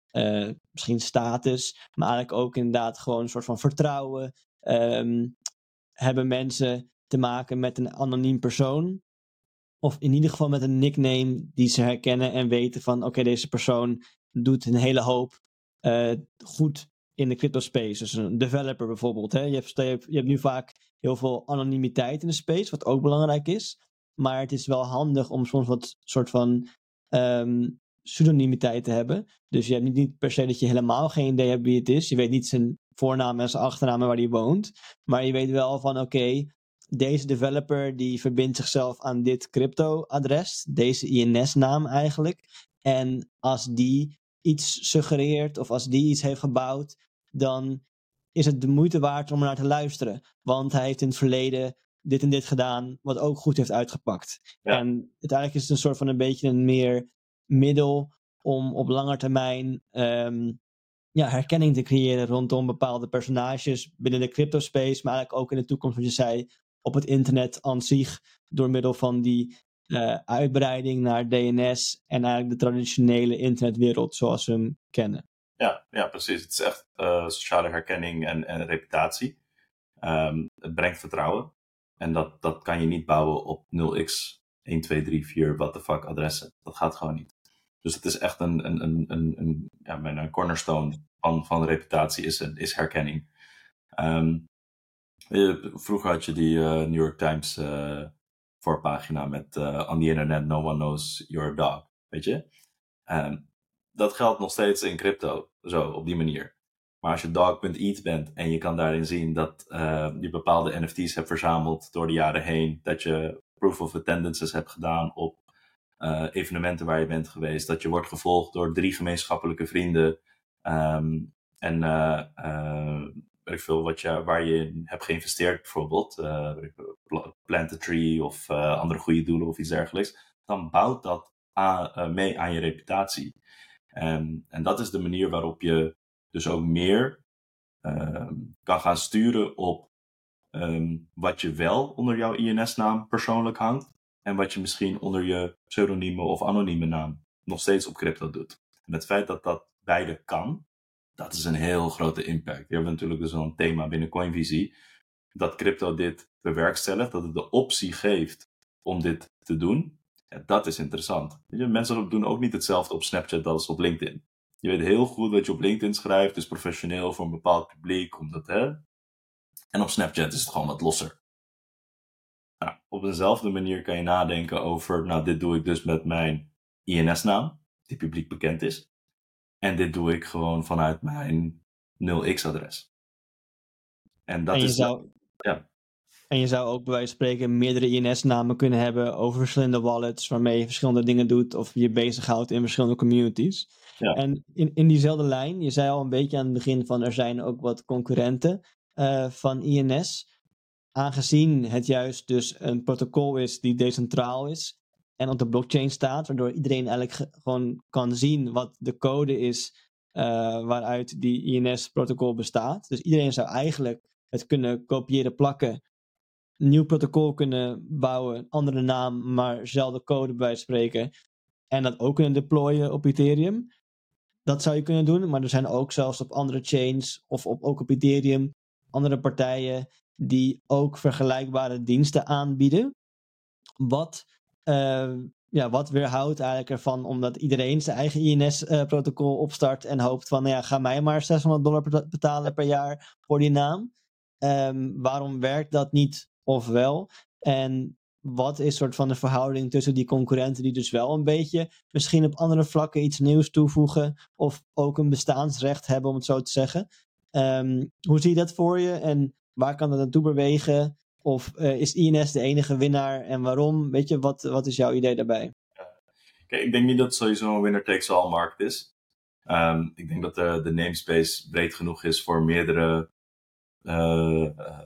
uh, misschien status, maar eigenlijk ook inderdaad gewoon een soort van vertrouwen. Um, hebben mensen te maken met een anoniem persoon? Of in ieder geval met een nickname die ze herkennen en weten van oké, okay, deze persoon doet een hele hoop uh, goed in de crypto space. Dus een developer bijvoorbeeld. Hè? Je, hebt, je, hebt, je hebt nu vaak heel veel anonimiteit in de space, wat ook belangrijk is. Maar het is wel handig om soms wat soort van um, pseudonimiteit te hebben. Dus je hebt niet, niet per se dat je helemaal geen idee hebt wie het is. Je weet niet zijn voornaam en zijn achternaam en waar hij woont. Maar je weet wel van oké, okay, deze developer die verbindt zichzelf aan dit crypto-adres, deze I N S-naam eigenlijk. En als die iets suggereert of als die iets heeft gebouwd, dan is het de moeite waard om er naar te luisteren. Want hij heeft in het verleden dit en dit gedaan, wat ook goed heeft uitgepakt. Ja. En uiteindelijk is het een soort van een beetje een meer middel om op lange termijn um, ja, herkenning te creëren rondom bepaalde personages binnen de crypto space, maar eigenlijk ook in de toekomst, wat je zei, op het internet aan zich, door middel van die uh, uitbreiding naar D N S en eigenlijk de traditionele internetwereld zoals we hem kennen. Ja, ja, precies. Het is echt uh, sociale herkenning en, en reputatie. Um, het brengt vertrouwen. En dat, dat kan je niet bouwen op nul x een twee drie vier what the fuck adressen. Dat gaat gewoon niet. Dus het is echt een, een, een, een, een, ja, een cornerstone van, van reputatie is, is herkenning. Um, vroeger had je die uh, New York Times uh, voorpagina met uh, on the internet no one knows you're a dog. Weet je? Um, dat geldt nog steeds in crypto. Zo, op die manier. Maar als je dog punt e t h bent en je kan daarin zien dat uh, je bepaalde N F T's hebt verzameld door de jaren heen, dat je proof of attendances hebt gedaan op uh, evenementen waar je bent geweest, dat je wordt gevolgd door drie gemeenschappelijke vrienden um, en uh, uh, weet ik veel wat je, waar je in hebt geïnvesteerd bijvoorbeeld, uh, Plant a Tree of uh, andere goede doelen of iets dergelijks, dan bouwt dat aan, uh, mee aan je reputatie. Um, en dat is de manier waarop je dus ook meer um, kan gaan sturen op um, wat je wel onder jouw I N S-naam persoonlijk hangt en wat je misschien onder je pseudonieme of anonieme naam nog steeds op crypto doet. En het feit dat dat beide kan, dat is een heel grote impact. We hebben natuurlijk dus al een thema binnen Coinvisie, dat crypto dit bewerkstelligt, dat het de optie geeft om dit te doen. Ja, dat is interessant. Mensen doen ook niet hetzelfde op Snapchat als op LinkedIn. Je weet heel goed wat je op LinkedIn schrijft, is professioneel voor een bepaald publiek. Omdat, hè? En op Snapchat is het gewoon wat losser. Nou, op dezelfde manier kan je nadenken over, nou, dit doe ik dus met mijn I N S-naam, die publiek bekend is. En dit doe ik gewoon vanuit mijn nul x adres. En dat en je is... Zou... Ja. En je zou ook bij wijze van spreken meerdere I N S-namen kunnen hebben over verschillende wallets waarmee je verschillende dingen doet of je bezighoudt in verschillende communities. Ja. En in, in diezelfde lijn, je zei al een beetje aan het begin van er zijn ook wat concurrenten uh, van I N S. Aangezien het juist dus een protocol is die decentraal is en op de blockchain staat, waardoor iedereen eigenlijk ge- gewoon kan zien wat de code is uh, waaruit die I N S-protocol bestaat. Dus iedereen zou eigenlijk het kunnen kopiëren, plakken, een nieuw protocol kunnen bouwen, andere naam, maar dezelfde code bij spreken. En dat ook kunnen deployen op Ethereum. Dat zou je kunnen doen, maar er zijn ook zelfs op andere chains of op, ook op Ethereum andere partijen die ook vergelijkbare diensten aanbieden. Wat, uh, ja, wat weerhoudt eigenlijk ervan omdat iedereen zijn eigen I N S-protocol uh, opstart en hoopt van, nou ja, ga mij maar zeshonderd dollar betalen per jaar voor die naam. Um, waarom werkt dat niet of wel? En wat is soort van de verhouding tussen die concurrenten die dus wel een beetje misschien op andere vlakken iets nieuws toevoegen of ook een bestaansrecht hebben, om het zo te zeggen? Um, hoe zie je dat voor je en waar kan dat naartoe bewegen? Of uh, is I N S de enige winnaar en waarom? Weet je, wat, wat is jouw idee daarbij? Ja. Kijk, ik denk niet dat het sowieso een winner-takes-all markt is. Um, ik denk dat de, de namespace breed genoeg is voor meerdere uh, uh,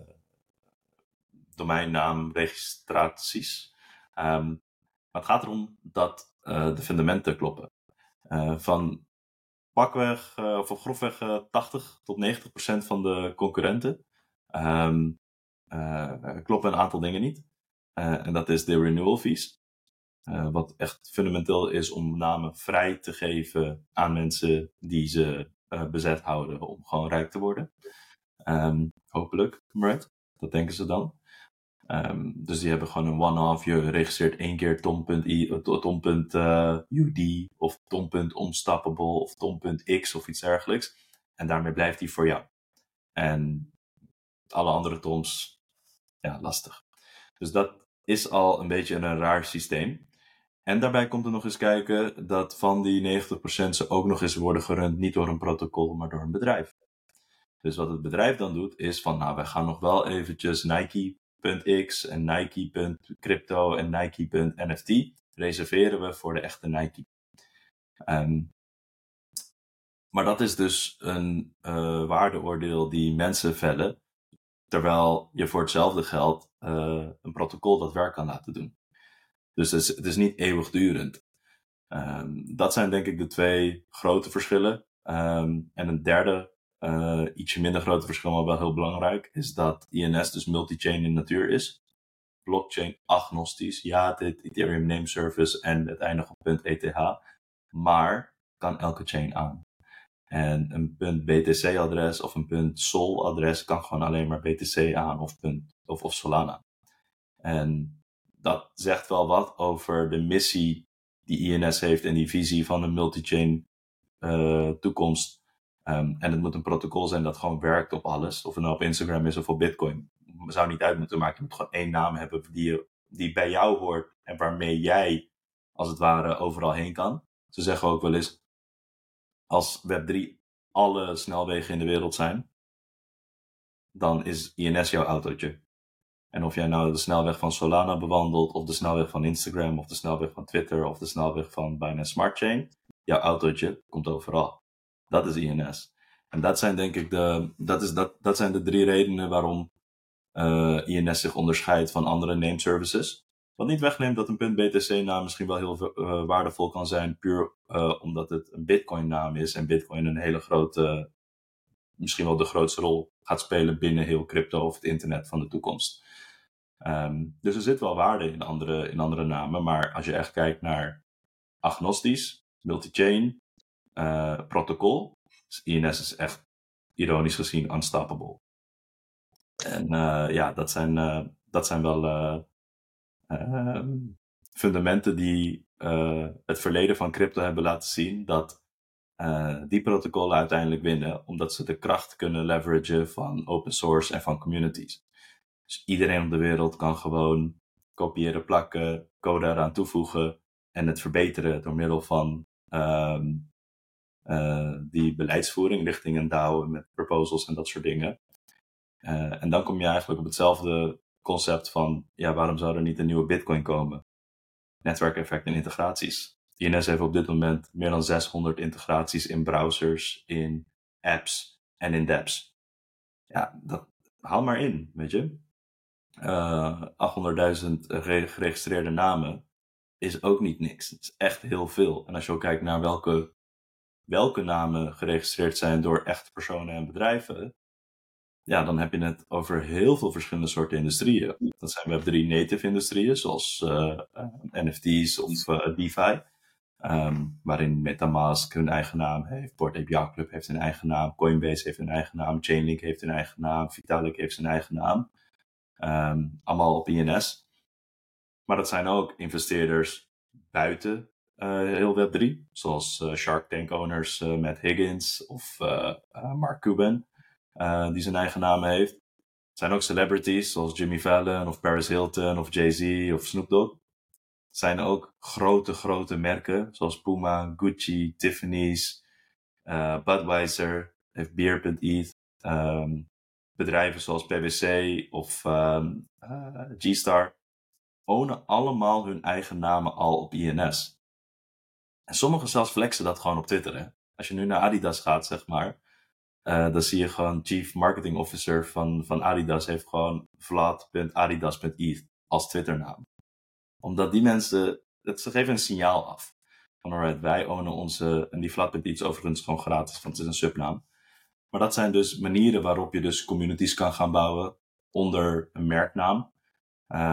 domeinnaamregistraties. Um, maar het gaat erom dat uh, de fundamenten kloppen. Uh, van pakweg, uh, of grofweg uh, tachtig tot negentig procent van de concurrenten um, uh, kloppen een aantal dingen niet. Uh, en dat is de renewal fees. Uh, wat echt fundamenteel is om namen vrij te geven aan mensen die ze uh, bezet houden om gewoon rijk te worden. Um, hopelijk, right? Dat denken ze dan. Um, dus die hebben gewoon een one-off. Je registreert één keer tom.i, tom.ud of tom.unstoppable of tom.x of iets dergelijks. En daarmee blijft die voor jou. En alle andere toms, ja, lastig. Dus dat is al een beetje een raar systeem. En daarbij komt er nog eens kijken dat van die negentig procent ze ook nog eens worden gerund niet door een protocol, maar door een bedrijf. Dus wat het bedrijf dan doet, is van, nou, wij gaan nog wel eventjes Nike.x en Nike.crypto en Nike.nft reserveren we voor de echte Nike. Um, maar dat is dus een uh, waardeoordeel die mensen vellen, terwijl je voor hetzelfde geld uh, een protocol dat werk kan laten doen. Dus het is, het is niet eeuwigdurend. Um, dat zijn denk ik de twee grote verschillen. Um, en een derde, uh, ietsje minder grote verschil, maar wel heel belangrijk, is dat I N S dus multi-chain in natuur is. Blockchain agnostisch. Ja, het heet Ethereum Name Service en het eindigt op .eth. Maar kan elke chain aan. En een .btc-adres of een .sol-adres kan gewoon alleen maar B T C aan of, of, of Solana. En dat zegt wel wat over de missie die I N S heeft en die visie van een multi-chain uh, toekomst. Um, en het moet een protocol zijn dat gewoon werkt op alles. Of het nou op Instagram is of op Bitcoin. Het zou niet uit moeten maken. Je moet gewoon één naam hebben die, je, die bij jou hoort en waarmee jij als het ware overal heen kan. Ze zeggen ook wel eens, als web drie alle snelwegen in de wereld zijn, dan is I N S jouw autootje. En of jij nou de snelweg van Solana bewandelt, of de snelweg van Instagram, of de snelweg van Twitter, of de snelweg van Binance Smart Chain, jouw autootje komt overal. Dat is I N S. En dat zijn denk ik de, dat is, dat, dat zijn de drie redenen waarom uh, I N S zich onderscheidt van andere name services. Wat niet wegneemt dat een .btc-naam misschien wel heel uh, waardevol kan zijn, puur uh, omdat het een Bitcoin-naam is en Bitcoin een hele grote, misschien wel de grootste rol gaat spelen binnen heel crypto of het internet van de toekomst. Um, dus er zit wel waarde in andere, in andere namen, maar als je echt kijkt naar agnostisch, multi-chain, uh, protocol, dus I N S is echt ironisch gezien unstoppable. En uh, ja, dat zijn, uh, dat zijn wel uh, uh, fundamenten die uh, het verleden van crypto hebben laten zien dat uh, die protocollen uiteindelijk winnen, omdat ze de kracht kunnen leveragen van open source en van communities. Dus iedereen op de wereld kan gewoon kopiëren, plakken, code eraan toevoegen en het verbeteren door middel van um, uh, die beleidsvoering richting een DAO met proposals en dat soort dingen. Uh, en dan kom je eigenlijk op hetzelfde concept van, ja, waarom zou er niet een nieuwe Bitcoin komen? Netwerkeffect en integraties. I N S heeft op dit moment meer dan zeshonderd integraties in browsers, in apps en in dApps. Ja, dat haal maar in, weet je. Uh, achthonderdduizend geregistreerde namen is ook niet niks. Het is echt heel veel. En als je ook kijkt naar welke, welke namen geregistreerd zijn door echte personen en bedrijven, ja, dan heb je het over heel veel verschillende soorten industrieën. Dat zijn web drie native industrieën, zoals uh, uh, N F T's of uh, DeFi, um, waarin MetaMask hun eigen naam heeft, Bored Ape Yacht Club heeft een eigen naam, Coinbase heeft een eigen naam, Chainlink heeft een eigen naam, Vitalik heeft zijn eigen naam. Um, allemaal op I N S. Maar dat zijn ook investeerders buiten uh, heel web drie, zoals uh, Shark Tank owners uh, Matt Higgins of uh, uh, Mark Cuban, uh, die zijn eigen naam heeft. Het zijn ook celebrities zoals Jimmy Fallon of Paris Hilton of Jay-Z of Snoop Dogg. Het zijn ook grote, grote merken zoals Puma, Gucci, Tiffany's, uh, Budweiser, heeft Beer punt e t h. Um, bedrijven zoals P W C of um, uh, G-Star ownen allemaal hun eigen namen al op I N S. En sommigen zelfs flexen dat gewoon op Twitter. Hè? Als je nu naar Adidas gaat, zeg maar, uh, dan zie je gewoon Chief Marketing Officer van, van Adidas heeft gewoon vlad punt adidas punt e t h als Twitternaam. Omdat die mensen, dat, ze geven een signaal af. Van alright, wij ownen onze, en die vlad punt e t h is overigens gewoon gratis, want het is een subnaam. Maar dat zijn dus manieren waarop je dus communities kan gaan bouwen onder een merknaam. Um,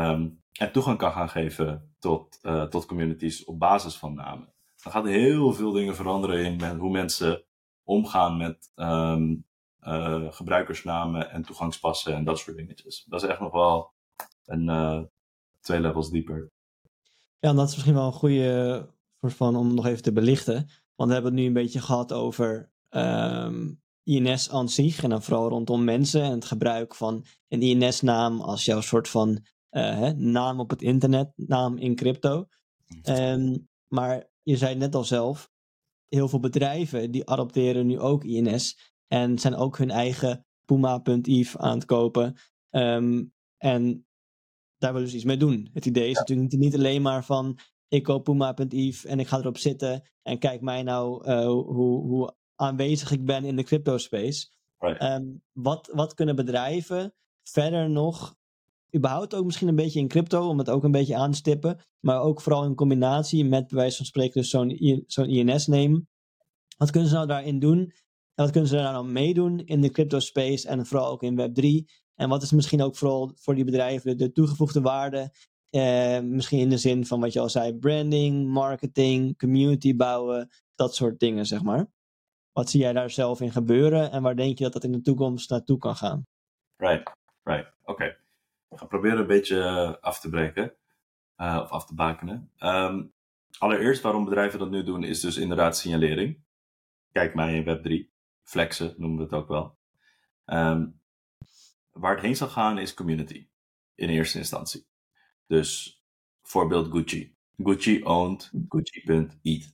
en toegang kan gaan geven tot, uh, tot communities op basis van namen. Dan gaat heel veel dingen veranderen in met hoe mensen omgaan met um, uh, gebruikersnamen en toegangspassen en dat soort dingetjes. Dat is echt nog wel een uh, twee levels dieper. Ja, en dat is misschien wel een goede soort van om nog even te belichten. Want we hebben het nu een beetje gehad over um, I N S aan zich. En dan vooral rondom mensen en het gebruik van een I N S-naam als jouw soort van uh, hè, naam op het internet, naam in crypto. Um, maar je zei net al zelf, heel veel bedrijven die adopteren nu ook I N S. En zijn ook hun eigen Puma punt I F aan het kopen. Um, en daar willen ze iets mee doen. Het idee is ja. natuurlijk niet, niet alleen maar van ik koop Puma punt I F en ik ga erop zitten en kijk mij nou uh, hoe, hoe aanwezig ik ben in de crypto space. Right. Um, wat, wat kunnen bedrijven verder nog, überhaupt ook misschien een beetje in crypto, om het ook een beetje aan te stippen, maar ook vooral in combinatie met bij wijze van spreken dus zo'n, zo'n I N S nemen. Wat kunnen ze nou daarin doen? En wat kunnen ze daar nou meedoen in de crypto space en vooral ook in web drie? En wat is misschien ook vooral voor die bedrijven de, de toegevoegde waarde? Eh, misschien in de zin van wat je al zei, branding, marketing, community bouwen, dat soort dingen, zeg maar. Wat zie jij daar zelf in gebeuren en waar denk je dat dat in de toekomst naartoe kan gaan? Right, right, oké. Okay. We gaan proberen een beetje af te breken, uh, of af te bakenen. Um, allereerst waarom bedrijven dat nu doen is dus inderdaad signalering. Kijk mij in web drie. Flexen noemen we het ook wel. Um, waar het heen zal gaan is community. In eerste instantie. Dus voorbeeld Gucci. Gucci owned Gucci punt E T H.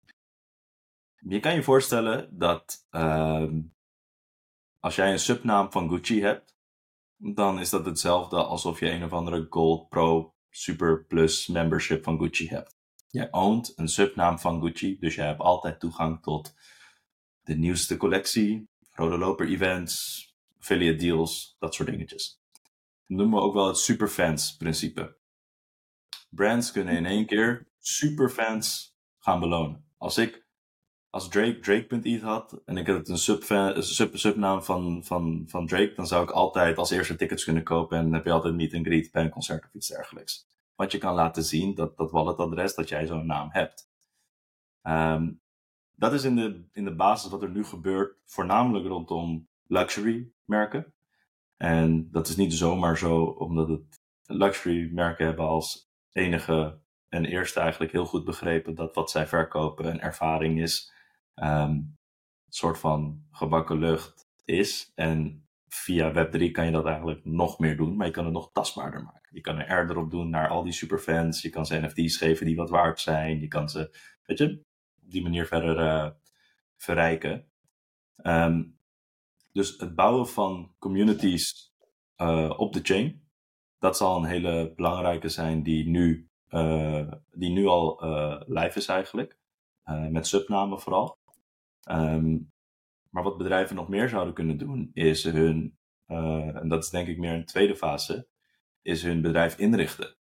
Je kan je voorstellen dat um, als jij een subnaam van Gucci hebt, dan is dat hetzelfde alsof je een of andere Gold Pro Super Plus membership van Gucci hebt. Jij owned een subnaam van Gucci, dus je hebt altijd toegang tot de nieuwste collectie, rode loper events, affiliate deals, dat soort dingetjes. Dat noemen we ook wel het superfans principe. Brands kunnen in één keer superfans gaan belonen. Als ik als Drake Drake punt E T H had en ik had een subfan, sub, subnaam van, van, van Drake, dan zou ik altijd als eerste tickets kunnen kopen en dan heb je altijd meet and greet bij een concert of iets dergelijks. Want je kan laten zien dat dat walletadres, dat jij zo'n naam hebt. Um, dat is in de, in de basis wat er nu gebeurt, voornamelijk rondom luxury merken. En dat is niet zomaar zo, omdat het luxury merken hebben als enige en eerste eigenlijk heel goed begrepen dat wat zij verkopen een ervaring is. Um, een soort van gebakken lucht is. En via web drie kan je dat eigenlijk nog meer doen, maar je kan het nog tastbaarder maken. Je kan een airdrop doen naar al die superfans. Je kan ze N F T's geven die wat waard zijn. Je kan ze, weet je, op die manier verder uh, verrijken. Um, dus het bouwen van communities uh, op de chain, dat zal een hele belangrijke zijn die nu, uh, die nu al uh, live is eigenlijk. Uh, met subnamen vooral. Um, maar wat bedrijven nog meer zouden kunnen doen, is hun, uh, en dat is denk ik meer een tweede fase, is hun bedrijf inrichten.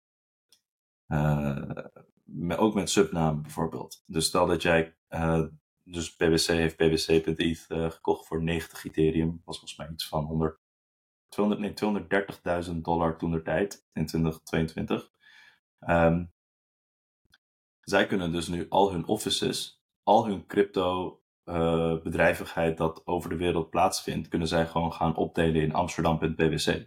Uh, met, ook met subnamen bijvoorbeeld. Dus stel dat jij, uh, dus P W C heeft P W C punt E T H uh, gekocht voor negentig Ethereum, was volgens mij iets van honderd, tweehonderd, nee, tweehonderddertigduizend dollar toen der tijd, in twintig tweeëntwintig. Um, zij kunnen dus nu al hun offices, al hun crypto Uh, bedrijvigheid dat over de wereld plaatsvindt, kunnen zij gewoon gaan opdelen in Amsterdam punt P W C.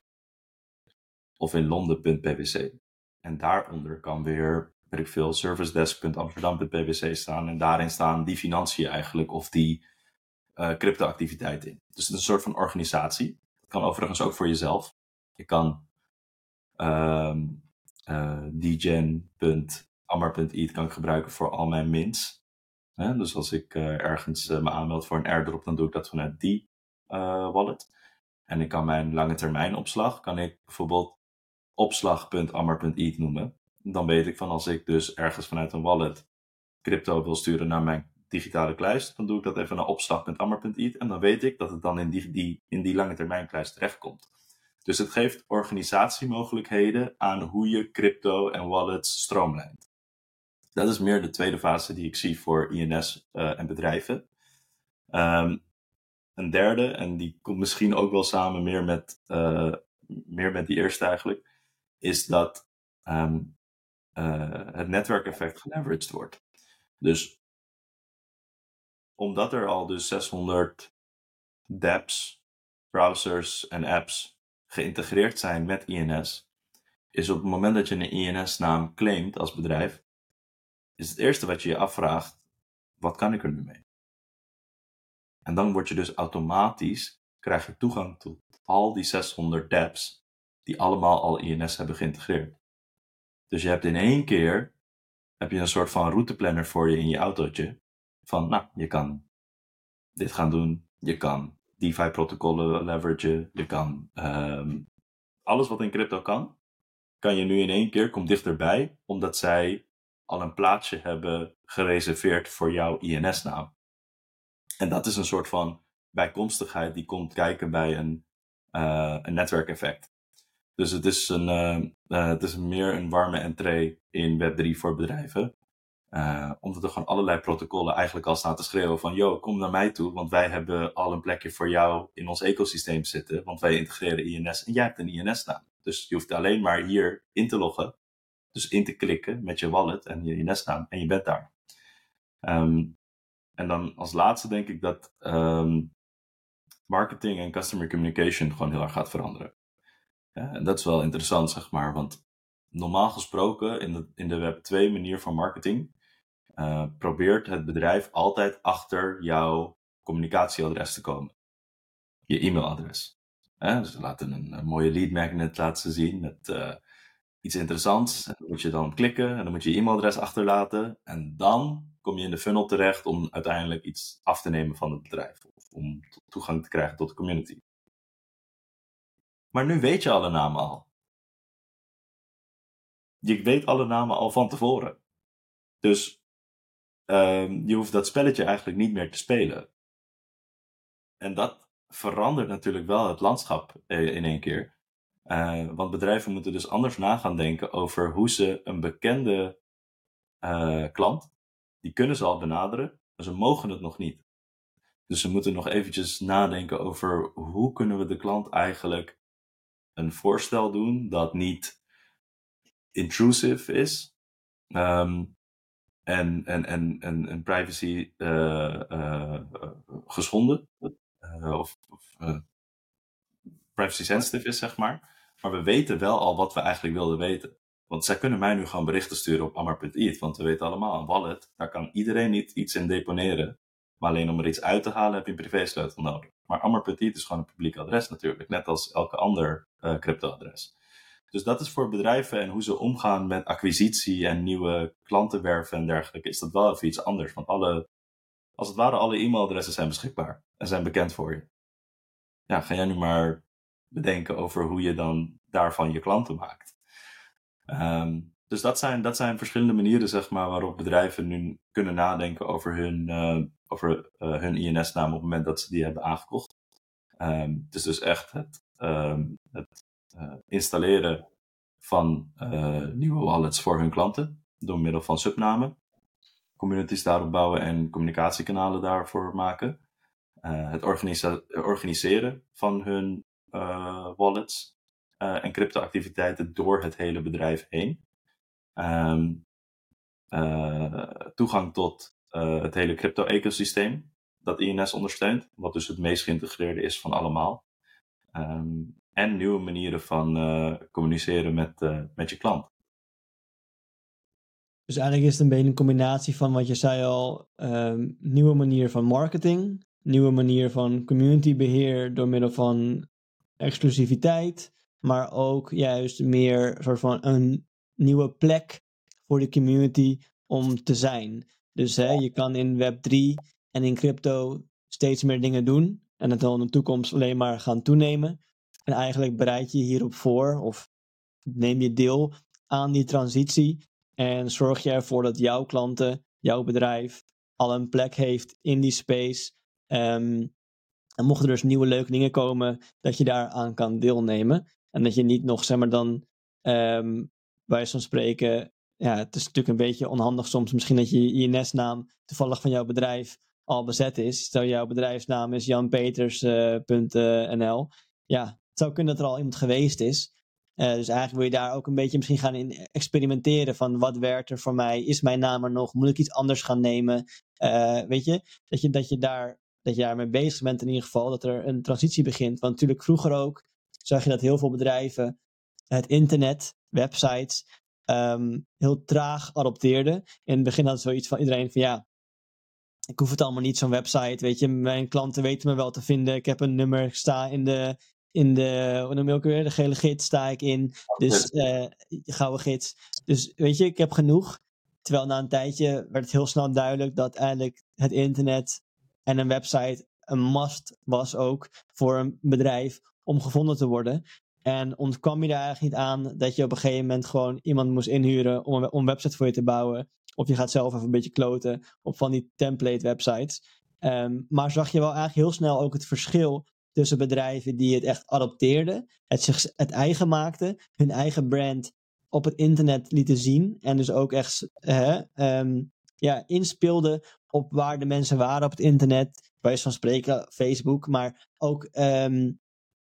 Of in Londen punt P W C. En daaronder kan weer, weet ik veel, servicedesk punt amsterdam punt P W C staan. En daarin staan die financiën eigenlijk, of die uh, cryptoactiviteit in. Dus het is een soort van organisatie. Het kan overigens ook voor jezelf. Je kan um, uh, dgen punt amber punt I T kan ik gebruiken voor al mijn mints. He, dus als ik uh, ergens uh, me aanmeld voor een airdrop, dan doe ik dat vanuit die uh, wallet. En ik kan mijn lange termijn opslag, kan ik bijvoorbeeld opslag punt amber punt I T noemen. Dan weet ik van als ik dus ergens vanuit een wallet crypto wil sturen naar mijn digitale kluis, dan doe ik dat even naar opslag punt amber punt I T en dan weet ik dat het dan in die, die, in die lange termijn kluis terechtkomt. Dus het geeft organisatiemogelijkheden aan hoe je crypto en wallets stroomlijnt. Dat is meer de tweede fase die ik zie voor I N S uh, en bedrijven. Um, een derde, en die komt misschien ook wel samen meer met, uh, meer met die eerste eigenlijk, is dat um, uh, het netwerkeffect geleveraged wordt. Dus omdat er al dus zeshonderd dApps, browsers en apps geïntegreerd zijn met I N S, is op het moment dat je een I N S-naam claimt als bedrijf, is het eerste wat je je afvraagt, wat kan ik er nu mee? En dan word je dus automatisch, krijg je toegang tot al die zeshonderd dApps, die allemaal al I N S hebben geïntegreerd. Dus je hebt in één keer, heb je een soort van routeplanner voor je in je autootje, van nou, je kan dit gaan doen, je kan DeFi-protocollen leveragen, je kan um, alles wat in crypto kan, kan je nu in één keer, komt dichterbij, omdat zij al een plaatsje hebben gereserveerd voor jouw I N S-naam. En dat is een soort van bijkomstigheid die komt kijken bij een, uh, een netwerkeffect. Dus het is, een, uh, uh, het is meer een warme entree in web drie voor bedrijven. Uh, omdat er gewoon allerlei protocollen eigenlijk al staan te schreeuwen van yo, kom naar mij toe, want wij hebben al een plekje voor jou in ons ecosysteem zitten, want wij integreren I N S en jij hebt een I N S-naam. Dus je hoeft alleen maar hier in te loggen, dus in te klikken met je wallet en je I N S-naam en je bent daar. Um, en dan als laatste denk ik dat um, marketing en customer communication gewoon heel erg gaat veranderen. Ja, en dat is wel interessant, zeg maar, want normaal gesproken in de, in de web twee manier van marketing uh, probeert het bedrijf altijd achter jouw communicatieadres te komen. Je e-mailadres. Eh, dus ze laten een, een mooie lead magnet laten zien met uh, iets interessants. En dan moet je dan klikken en dan moet je je e-mailadres achterlaten. En dan kom je in de funnel terecht om uiteindelijk iets af te nemen van het bedrijf. Of om toegang te krijgen tot de community. Maar nu weet je alle namen al. Je weet alle namen al van tevoren. Dus uh, je hoeft dat spelletje eigenlijk niet meer te spelen. En dat verandert natuurlijk wel het landschap in één keer. Uh, want bedrijven moeten dus anders na gaan denken over hoe ze een bekende uh, klant, die kunnen ze al benaderen, maar ze mogen het nog niet. Dus ze moeten nog eventjes nadenken over hoe kunnen we de klant eigenlijk een voorstel doen dat niet intrusive is um, en, en, en, en, en privacy uh, uh, geschonden uh, of, of uh, privacy sensitive is, zeg maar. Maar we weten wel al wat we eigenlijk wilden weten. Want zij kunnen mij nu gewoon berichten sturen op amar punt i t, want we weten allemaal, een wallet, daar kan iedereen niet iets in deponeren. Maar alleen om er iets uit te halen heb je een privésleutel nodig. Maar amar punt i t is gewoon een publiek adres natuurlijk, net als elke ander uh, crypto-adres. Dus dat is voor bedrijven en hoe ze omgaan met acquisitie en nieuwe klanten werven en dergelijke, is dat wel even iets anders. Want alle, als het ware, alle e-mailadressen zijn beschikbaar en zijn bekend voor je. Ja, ga jij nu maar bedenken over hoe je dan daarvan je klanten maakt. Um, dus dat zijn, dat zijn verschillende manieren, zeg maar, waarop bedrijven nu kunnen nadenken over hun, uh, over, uh, hun I N S-naam op het moment dat ze die hebben aangekocht. Um, het is dus echt het, um, het uh, installeren van uh, nieuwe wallets voor hun klanten door middel van subnamen, communities daarop bouwen en communicatiekanalen daarvoor maken. Uh, het organisa- organiseren van hun uh, wallets uh, en cryptoactiviteiten door het hele bedrijf heen. Um, uh, toegang tot uh, het hele crypto-ecosysteem dat I N S ondersteunt, wat dus het meest geïntegreerde is van allemaal. Um, en nieuwe manieren van uh, communiceren met, uh, met je klant. Dus eigenlijk is het een beetje een combinatie van wat je zei al, um, nieuwe manier van marketing, nieuwe manier van communitybeheer door middel van exclusiviteit, maar ook juist meer soort van een nieuwe plek voor de community om te zijn. Dus hè, je kan in web drie en in crypto steeds meer dingen doen en het zal in de toekomst alleen maar gaan toenemen. En eigenlijk bereid je hierop voor of neem je deel aan die transitie en zorg je ervoor dat jouw klanten, jouw bedrijf al een plek heeft in die space. Um, en mochten er dus nieuwe leuke dingen komen, dat je daaraan kan deelnemen. En dat je niet nog, zeg maar dan, um, bij wijze van spreken, ja, het is natuurlijk een beetje onhandig soms misschien dat je je I N S-naam toevallig van jouw bedrijf al bezet is. Stel jouw bedrijfsnaam is jan peters punt n l. Uh, ja, het zou kunnen dat er al iemand geweest is. Uh, dus eigenlijk wil je daar ook een beetje misschien gaan in experimenteren van wat werkt er voor mij, is mijn naam er nog, moet ik iets anders gaan nemen, uh, weet je, dat je, dat je daar dat je daarmee bezig bent in ieder geval, dat er een transitie begint. Want natuurlijk vroeger ook zag je dat heel veel bedrijven het internet, websites, um, heel traag adopteerden. In het begin had zoiets van iedereen van ja, ik hoef het allemaal niet, zo'n website, weet je, mijn klanten weten me wel te vinden, ik heb een nummer, ik sta in de, in de, hoe noem je ook weer, de gele gids sta ik in, dus, uh, gouden gids. Dus weet je, ik heb genoeg. Terwijl na een tijdje werd het heel snel duidelijk dat eigenlijk het internet en een website een must was ook voor een bedrijf om gevonden te worden. En ontkwam je daar eigenlijk niet aan dat je op een gegeven moment gewoon iemand moest inhuren om een, om een website voor je te bouwen. Of je gaat zelf even een beetje kloten op van die template websites. Um, maar zag je wel eigenlijk heel snel ook het verschil tussen bedrijven die het echt adopteerden, het zich het eigen maakten, hun eigen brand op het internet lieten zien. En dus ook echt uh, um, ja, inspeelden op waar de mensen waren op het internet. Bij wijze van spreken Facebook, maar ook um,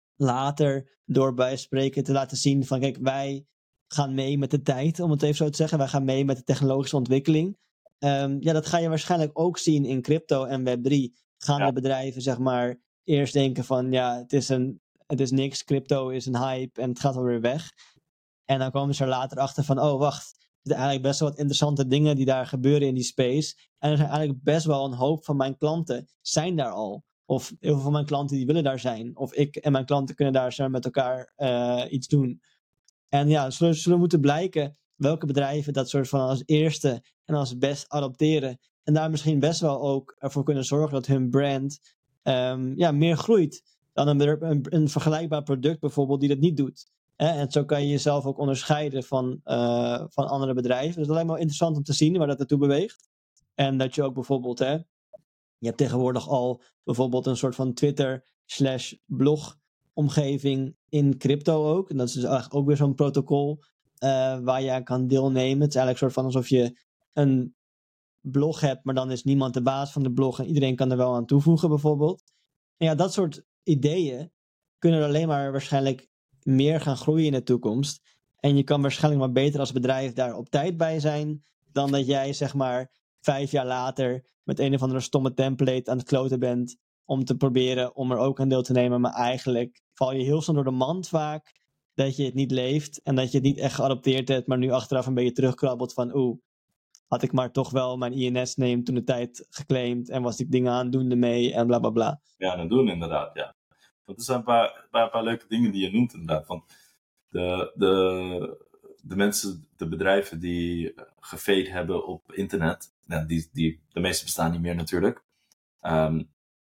later door bij spreken te laten zien van kijk, wij gaan mee met de tijd, om het even zo te zeggen. Wij gaan mee met de technologische ontwikkeling. Um, ja, dat ga je waarschijnlijk ook zien in crypto en web drie. Gaan ja. de bedrijven zeg maar eerst denken van ja, het is, een, het is niks, crypto is een hype en het gaat alweer weg. En dan komen ze er later achter van oh wacht, er zijn eigenlijk best wel wat interessante dingen die daar gebeuren in die space. En er zijn eigenlijk best wel een hoop van mijn klanten zijn daar al. Of heel veel van mijn klanten die willen daar zijn. Of ik en mijn klanten kunnen daar zo met elkaar uh, iets doen. En ja, zullen, zullen moeten blijken welke bedrijven dat soort van als eerste en als best adopteren. En daar misschien best wel ook ervoor kunnen zorgen dat hun brand um, ja, meer groeit dan een, een, een vergelijkbaar product bijvoorbeeld die dat niet doet. Hè? En zo kan je jezelf ook onderscheiden van, uh, van andere bedrijven. Dus dat lijkt me wel interessant om te zien waar dat naartoe beweegt. En dat je ook bijvoorbeeld, hè, je hebt tegenwoordig al bijvoorbeeld een soort van Twitter slash blog omgeving in crypto ook. En dat is dus eigenlijk ook weer zo'n protocol uh, waar je aan kan deelnemen. Het is eigenlijk een soort van alsof je een blog hebt, maar dan is niemand de baas van de blog en iedereen kan er wel aan toevoegen bijvoorbeeld. En ja, dat soort ideeën kunnen alleen maar waarschijnlijk meer gaan groeien in de toekomst. En je kan waarschijnlijk maar beter als bedrijf daar op tijd bij zijn dan dat jij zeg maar vijf jaar later met een of andere stomme template aan het kloten bent om te proberen om er ook aan deel te nemen, maar eigenlijk val je heel snel door de mand vaak dat je het niet leeft en dat je het niet echt geadopteerd hebt, maar nu achteraf een beetje terugkrabbelt van oeh, had ik maar toch wel mijn I N S-name toen de tijd geclaimd en was ik dingen aan doen ermee en bla bla bla. Ja, aan het doen inderdaad, ja. Dat zijn een paar, paar, paar leuke dingen die je noemt inderdaad. Van de, de, de mensen, de bedrijven die gefade hebben op internet, nou, die, die, de meeste bestaan niet meer natuurlijk. Um,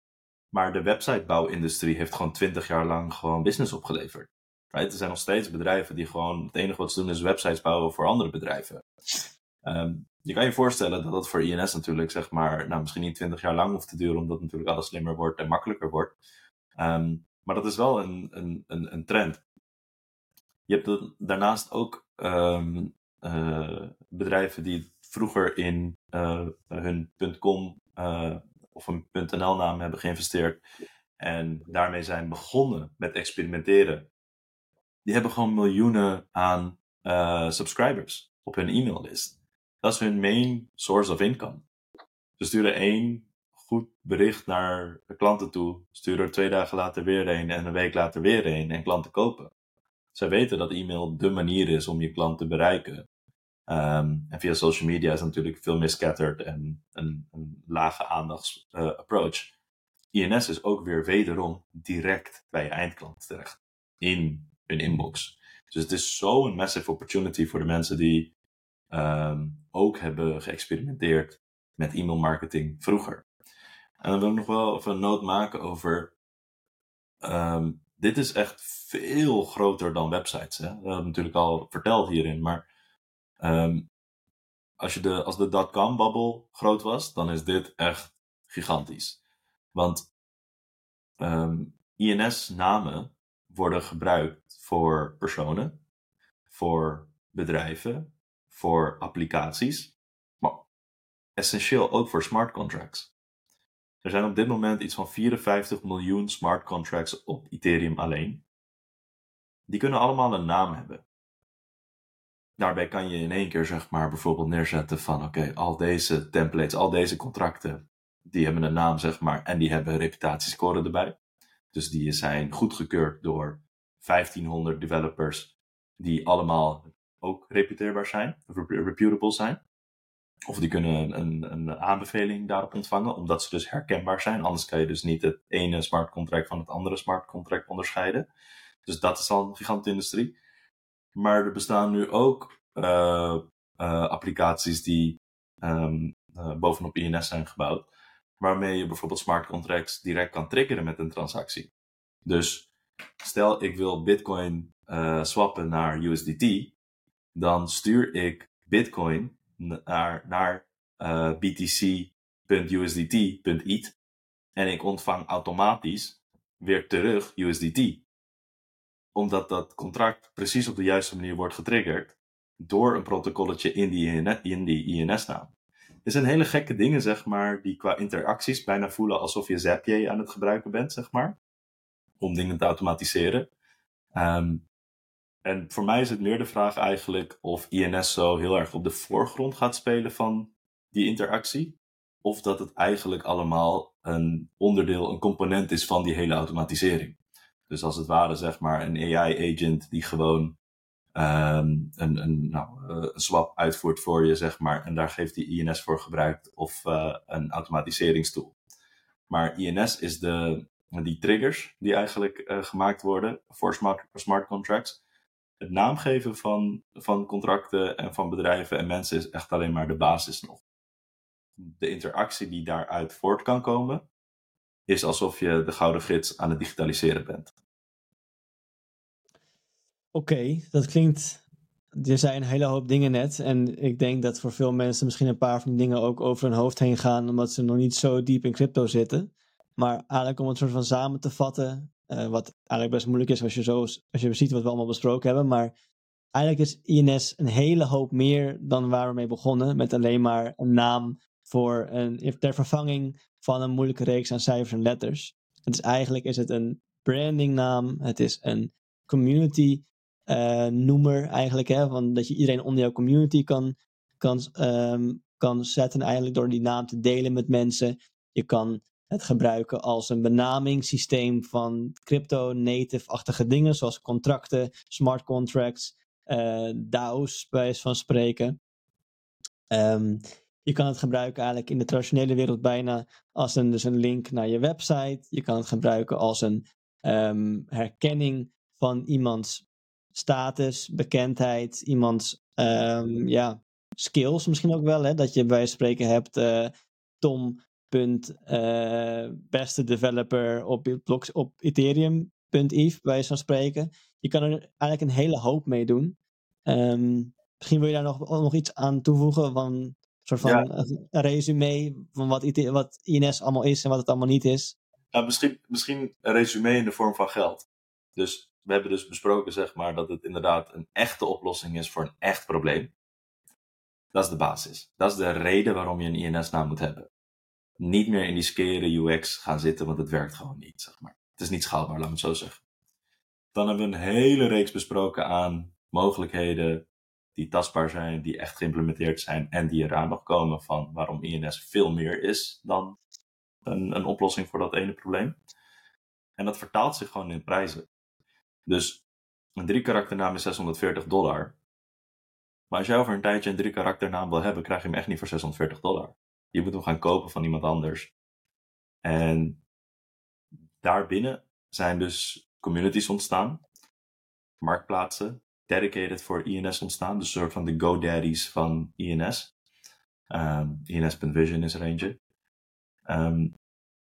maar de websitebouwindustrie heeft gewoon twintig jaar lang gewoon business opgeleverd. Right? Er zijn nog steeds bedrijven die gewoon, het enige wat ze doen is websites bouwen voor andere bedrijven. Um, je kan je voorstellen dat dat voor I N S natuurlijk, zeg maar, nou misschien niet twintig jaar lang hoeft te duren, omdat natuurlijk alles slimmer wordt en makkelijker wordt. Um, maar dat is wel een, een, een, een trend. Je hebt er daarnaast ook um, uh, bedrijven die vroeger in uh, hun .com uh, of een .nl naam hebben geïnvesteerd en daarmee zijn begonnen met experimenteren. Die hebben gewoon miljoenen aan uh, subscribers op hun e-maillist. Dat is hun main source of income. Ze sturen één goed bericht naar de klanten toe, sturen er twee dagen later weer een en een week later weer een en klanten kopen. Zij weten dat e-mail de manier is om je klant te bereiken. Um, en via social media is het natuurlijk veel meer scattered en een, een lage aandachts uh, approach. I N S is ook weer wederom direct bij je eindklant terecht. In hun inbox. Dus het is zo'n massive opportunity voor de mensen die um, ook hebben geëxperimenteerd met e-mail marketing vroeger. En dan wil ik nog wel even een noot maken over um, dit is echt veel groter dan websites. Hè? Dat hebben we natuurlijk al verteld hierin, maar um, als, je de, als de dot-com bubble groot was, dan is dit echt gigantisch. Want um, I N S-namen worden gebruikt voor personen, voor bedrijven, voor applicaties, maar essentieel ook voor smart contracts. Er zijn op dit moment iets van vierenvijftig miljoen smart contracts op Ethereum alleen. die kunnen allemaal een naam hebben. Daarbij kan je in één keer zeg maar bijvoorbeeld neerzetten van oké, okay, al deze templates, al deze contracten, die hebben een naam zeg maar en die hebben een reputatiescore erbij. Dus die zijn goedgekeurd door vijftienhonderd developers die allemaal ook reputeerbaar zijn, of reputable zijn. Of die kunnen een, een aanbeveling daarop ontvangen, omdat ze dus herkenbaar zijn. Anders kan je dus niet het ene smart contract van het andere smart contract onderscheiden. Dus dat is al een gigantische industrie. Maar er bestaan nu ook uh, uh, applicaties die um, uh, bovenop I N S zijn gebouwd, waarmee je bijvoorbeeld smart contracts direct kan triggeren met een transactie. Dus stel ik wil Bitcoin uh, swappen naar U S D T, dan stuur ik Bitcoin naar, naar uh, b t c punt u s d t punt e t h en ik ontvang automatisch weer terug U S D T. Omdat dat contract precies op de juiste manier wordt getriggerd door een protocolletje in die, in die I N S-naam. Het zijn hele gekke dingen, zeg maar, die qua interacties bijna voelen alsof je Zapier aan het gebruiken bent, zeg maar. Om dingen te automatiseren. Um, en voor mij is het meer de vraag eigenlijk of I N S zo heel erg op de voorgrond gaat spelen van die interactie. Of dat het eigenlijk allemaal een onderdeel, een component is van die hele automatisering. Dus als het ware zeg maar een A I-agent die gewoon um, een, een, nou, een swap uitvoert voor je, zeg maar. En daar geeft die I N S voor gebruikt of uh, een automatiseringstool. Maar I N S is de, die triggers die eigenlijk uh, gemaakt worden voor smart, smart contracts. Het naamgeven van, van contracten en van bedrijven en mensen is echt alleen maar de basis nog. De interactie die daaruit voort kan komen, is alsof je de gouden gids aan het digitaliseren bent. Oké, okay, dat klinkt... Je zei een hele hoop dingen net. En ik denk dat voor veel mensen misschien een paar van die dingen ook over hun hoofd heen gaan, omdat ze nog niet zo diep in crypto zitten. Maar eigenlijk om het soort van samen te vatten, uh, wat eigenlijk best moeilijk is als je, zo, als je ziet wat we allemaal besproken hebben. Maar eigenlijk is I N S een hele hoop meer dan waar we mee begonnen. Met alleen maar een naam voor een, ter vervanging van een moeilijke reeks aan cijfers en letters. Het is eigenlijk is het een brandingnaam. Het is een community uh, noemer eigenlijk. Hè, van dat je iedereen onder jouw community kan, kan, um, kan zetten eigenlijk door die naam te delen met mensen. Je kan het gebruiken als een benamingssysteem van crypto-native-achtige dingen. Zoals contracten, smart contracts. Uh, D A O's bij wijze van spreken. Um, je kan het gebruiken eigenlijk in de traditionele wereld bijna als een, dus een link naar je website. Je kan het gebruiken als een um, herkenning van iemands status, bekendheid, iemands um, ja, skills misschien ook wel. Hè? Dat je bij wijze van spreken hebt uh, Tom. Uh, beste developer op, op Ethereum punt e t h bij wijze van spreken. Je kan er eigenlijk een hele hoop mee doen. Um, misschien wil je daar nog, nog iets aan toevoegen van een soort van ja. een resume van wat, I T, wat I N S allemaal is en wat het allemaal niet is. Nou, misschien, misschien een resume in de vorm van geld. Dus we hebben dus besproken zeg maar dat het inderdaad een echte oplossing is voor een echt probleem. Dat is de basis. Dat is de reden waarom je een I N S-naam moet hebben. Niet meer in die skere U X gaan zitten, want het werkt gewoon niet, zeg maar. Het is niet schaalbaar, laat me het zo zeggen. Dan hebben we een hele reeks besproken aan mogelijkheden die tastbaar zijn, die echt geïmplementeerd zijn en die eraan nog komen van waarom I N S veel meer is dan een, een oplossing voor dat ene probleem. En dat vertaalt zich gewoon in prijzen. Dus een drie karakternaam is zeshonderdveertig dollar. Maar als jij over een tijdje een drie karakternaam wil hebben, krijg je hem echt niet voor zeshonderdveertig dollar. Je moet hem gaan kopen van iemand anders. En daarbinnen zijn dus communities ontstaan. Marktplaatsen. Dedicated voor I N S ontstaan. Dus een soort van de GoDaddy's van I N S. Um, I N S punt vision is er eentje. Um,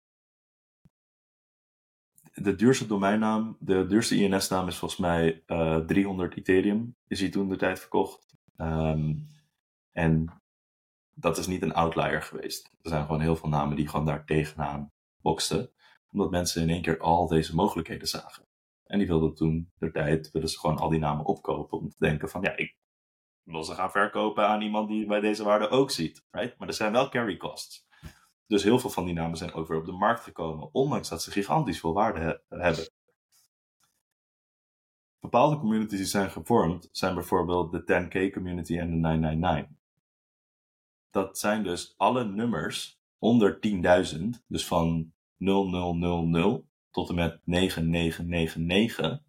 de duurste domeinnaam, de duurste I N S-naam is volgens mij uh, driehonderd Ethereum. Is hij toen de tijd verkocht. Um, en dat is niet een outlier geweest. Er zijn gewoon heel veel namen die gewoon daar tegenaan boksten. Omdat mensen in één keer al deze mogelijkheden zagen. En die wilden toen de tijd, willen ze gewoon al die namen opkopen. Om te denken van, ja, ik wil ze gaan verkopen aan iemand die bij deze waarde ook ziet. Right? Maar er zijn wel carry costs. Dus heel veel van die namen zijn ook weer op de markt gekomen. Ondanks dat ze gigantisch veel waarde he- hebben. bepaalde communities die zijn gevormd zijn bijvoorbeeld de tien K community en de negenhonderdnegenennegentig. Dat zijn dus alle nummers onder tienduizend, dus van nul nul nul nul tot en met negen negen negen negen,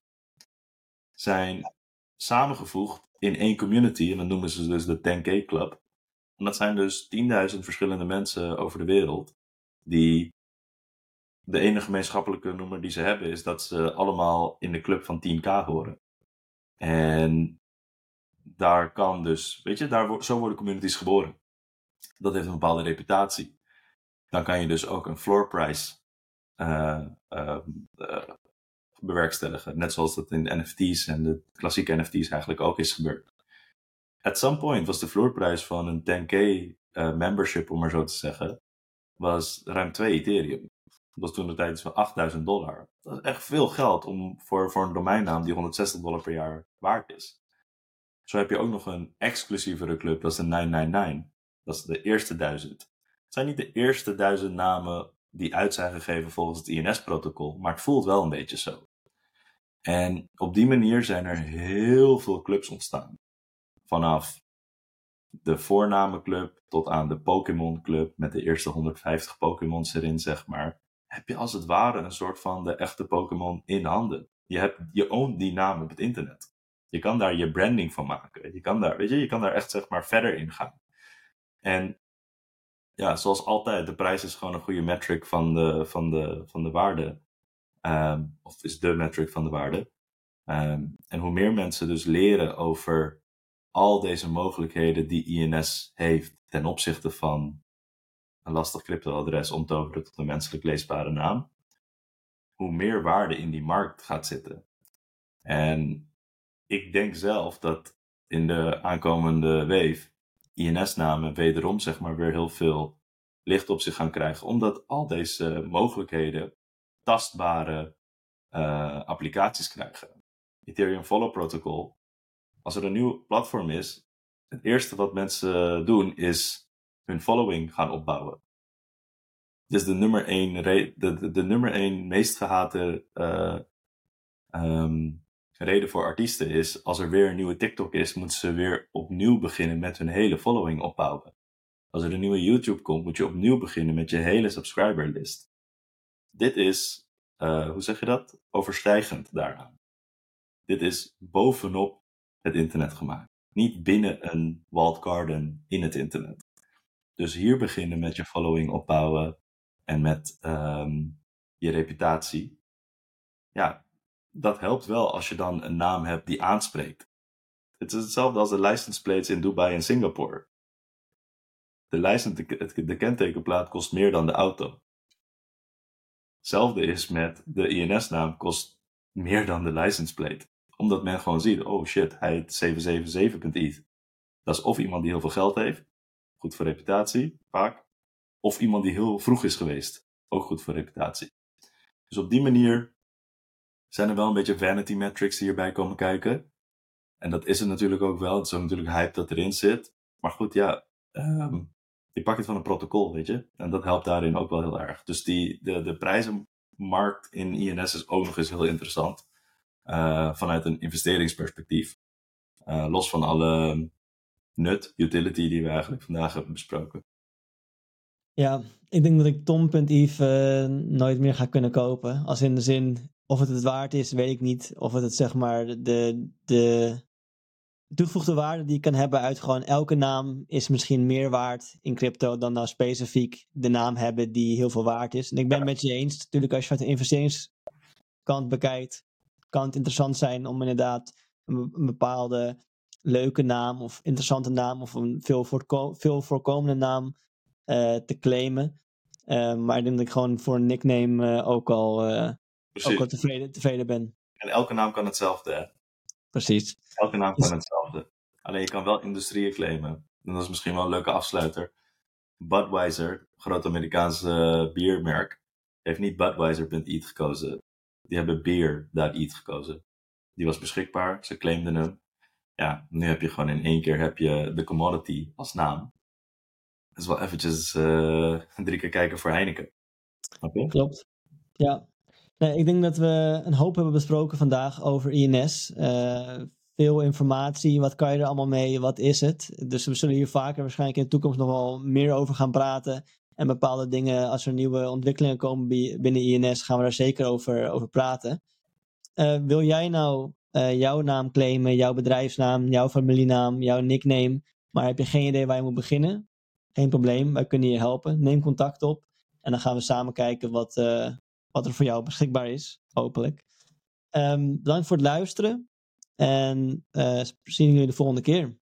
zijn samengevoegd in één community. En dat noemen ze dus de tien K Club. En dat zijn dus tienduizend verschillende mensen over de wereld die de enige gemeenschappelijke noemer die ze hebben is dat ze allemaal in de club van tien K horen. En daar kan dus, weet je, daar wo- zo worden communities geboren. Dat heeft een bepaalde reputatie. Dan kan je dus ook een floor price uh, uh, uh, bewerkstelligen. Net zoals dat in de N F T's en de klassieke N F T's eigenlijk ook is gebeurd. At some point was de floorprijs van een tien K uh, membership, om maar zo te zeggen, was ruim twee Ethereum. Dat was toen de tijd iets van achtduizend dollar. Dat is echt veel geld om, voor, voor een domeinnaam die honderdzestig dollar per jaar waard is. Zo heb je ook nog een exclusievere club, dat is de negenhonderdnegenennegentig. Dat is de eerste duizend. Het zijn niet de eerste duizend namen die uit zijn gegeven volgens het I N S-protocol, maar het voelt wel een beetje zo. En op die manier zijn er heel veel clubs ontstaan. Vanaf de voornamenclub tot aan de Pokémon Club met de eerste honderdvijftig Pokémons erin, zeg maar, heb je als het ware een soort van de echte Pokémon in handen. Je, hebt, je oont die naam op het internet. Je kan daar je branding van maken. Je kan daar, weet je, je kan daar echt zeg maar verder in gaan. En ja, zoals altijd, de prijs is gewoon een goede metric van de, van de, van de waarde. Um, of is de metric van de waarde. Um, en hoe meer mensen dus leren over al deze mogelijkheden die I N S heeft ten opzichte van een lastig cryptoadres omtoveren tot een menselijk leesbare naam, hoe meer waarde in die markt gaat zitten. En ik denk zelf dat in de aankomende wave I N S-namen wederom zeg maar weer heel veel licht op zich gaan krijgen, omdat al deze mogelijkheden tastbare uh, applicaties krijgen. Ethereum Follow Protocol, als er een nieuw platform is, het eerste wat mensen doen is hun following gaan opbouwen. Dus de nummer één, re- de, de, de nummer één meest gehate uh, um, reden voor artiesten is, als er weer een nieuwe TikTok is, moeten ze weer opnieuw beginnen met hun hele following opbouwen. Als er een nieuwe YouTube komt, moet je opnieuw beginnen met je hele subscriberlist. Dit is, uh, hoe zeg je dat? Overstijgend daaraan. Dit is bovenop het internet gemaakt. Niet binnen een walled garden in het internet. Dus hier beginnen met je following opbouwen en met um, je reputatie. Ja, dat helpt wel als je dan een naam hebt die aanspreekt. Het is hetzelfde als de license plates in Dubai en Singapore. De, license, de, de kentekenplaat kost meer dan de auto. Hetzelfde is met de I N S-naam kost meer dan de license plate. Omdat men gewoon ziet, oh shit, hij heet zeven zeven zeven punt E T H. Dat is of iemand die heel veel geld heeft, goed voor reputatie, vaak. Of iemand die heel vroeg is geweest, ook goed voor reputatie. Dus op die manier zijn er wel een beetje vanity metrics die hierbij komen kijken. En dat is het natuurlijk ook wel. Het is ook natuurlijk hype dat erin zit. Maar goed, ja, um, je pakt het van een protocol, weet je. En dat helpt daarin ook wel heel erg. Dus die, de, de prijzenmarkt in I N S is ook nog eens heel interessant. Uh, vanuit een investeringsperspectief. Uh, los van alle nut, utility die we eigenlijk vandaag hebben besproken. Ja, ik denk dat ik Tom.eve uh, nooit meer ga kunnen kopen. Als in de zin, of het het waard is, weet ik niet. Of het, het zeg maar de, de toegevoegde waarde die je kan hebben uit gewoon elke naam is misschien meer waard in crypto dan nou specifiek de naam hebben die heel veel waard is. En ik ben het met je eens. Natuurlijk, als je vanuit de investeringskant bekijkt, kan het interessant zijn om inderdaad een, een bepaalde leuke naam of interessante naam of een veel, voorko- veel voorkomende naam uh, te claimen. Uh, maar ik denk dat ik gewoon voor een nickname uh, ook al, uh, ook al tevreden, tevreden ben. En elke naam kan hetzelfde, hè? Precies. Elke naam kan hetzelfde. Alleen je kan wel industrieën claimen. En dat is misschien wel een leuke afsluiter. Budweiser, groot Amerikaanse uh, biermerk, heeft niet Budweiser punt E T H gekozen. Die hebben beer punt E T H gekozen. Die was beschikbaar, ze claimden hem. Ja, nu heb je gewoon in één keer heb je de commodity als naam. Dat is wel eventjes uh, drie keer kijken voor Heineken. Okay? Klopt. Ja. Nee, ik denk dat we een hoop hebben besproken vandaag over I N S. Uh, veel informatie, wat kan je er allemaal mee, wat is het? Dus we zullen hier vaker waarschijnlijk in de toekomst nog wel meer over gaan praten. En bepaalde dingen, als er nieuwe ontwikkelingen komen binnen I N S, gaan we daar zeker over, over praten. Uh, wil jij nou uh, jouw naam claimen, jouw bedrijfsnaam, jouw familienaam, jouw nickname, maar heb je geen idee waar je moet beginnen? Geen probleem, wij kunnen je helpen. Neem contact op en dan gaan we samen kijken wat, uh, wat er voor jou beschikbaar is, hopelijk. Um, bedankt voor het luisteren en uh, zien jullie de volgende keer.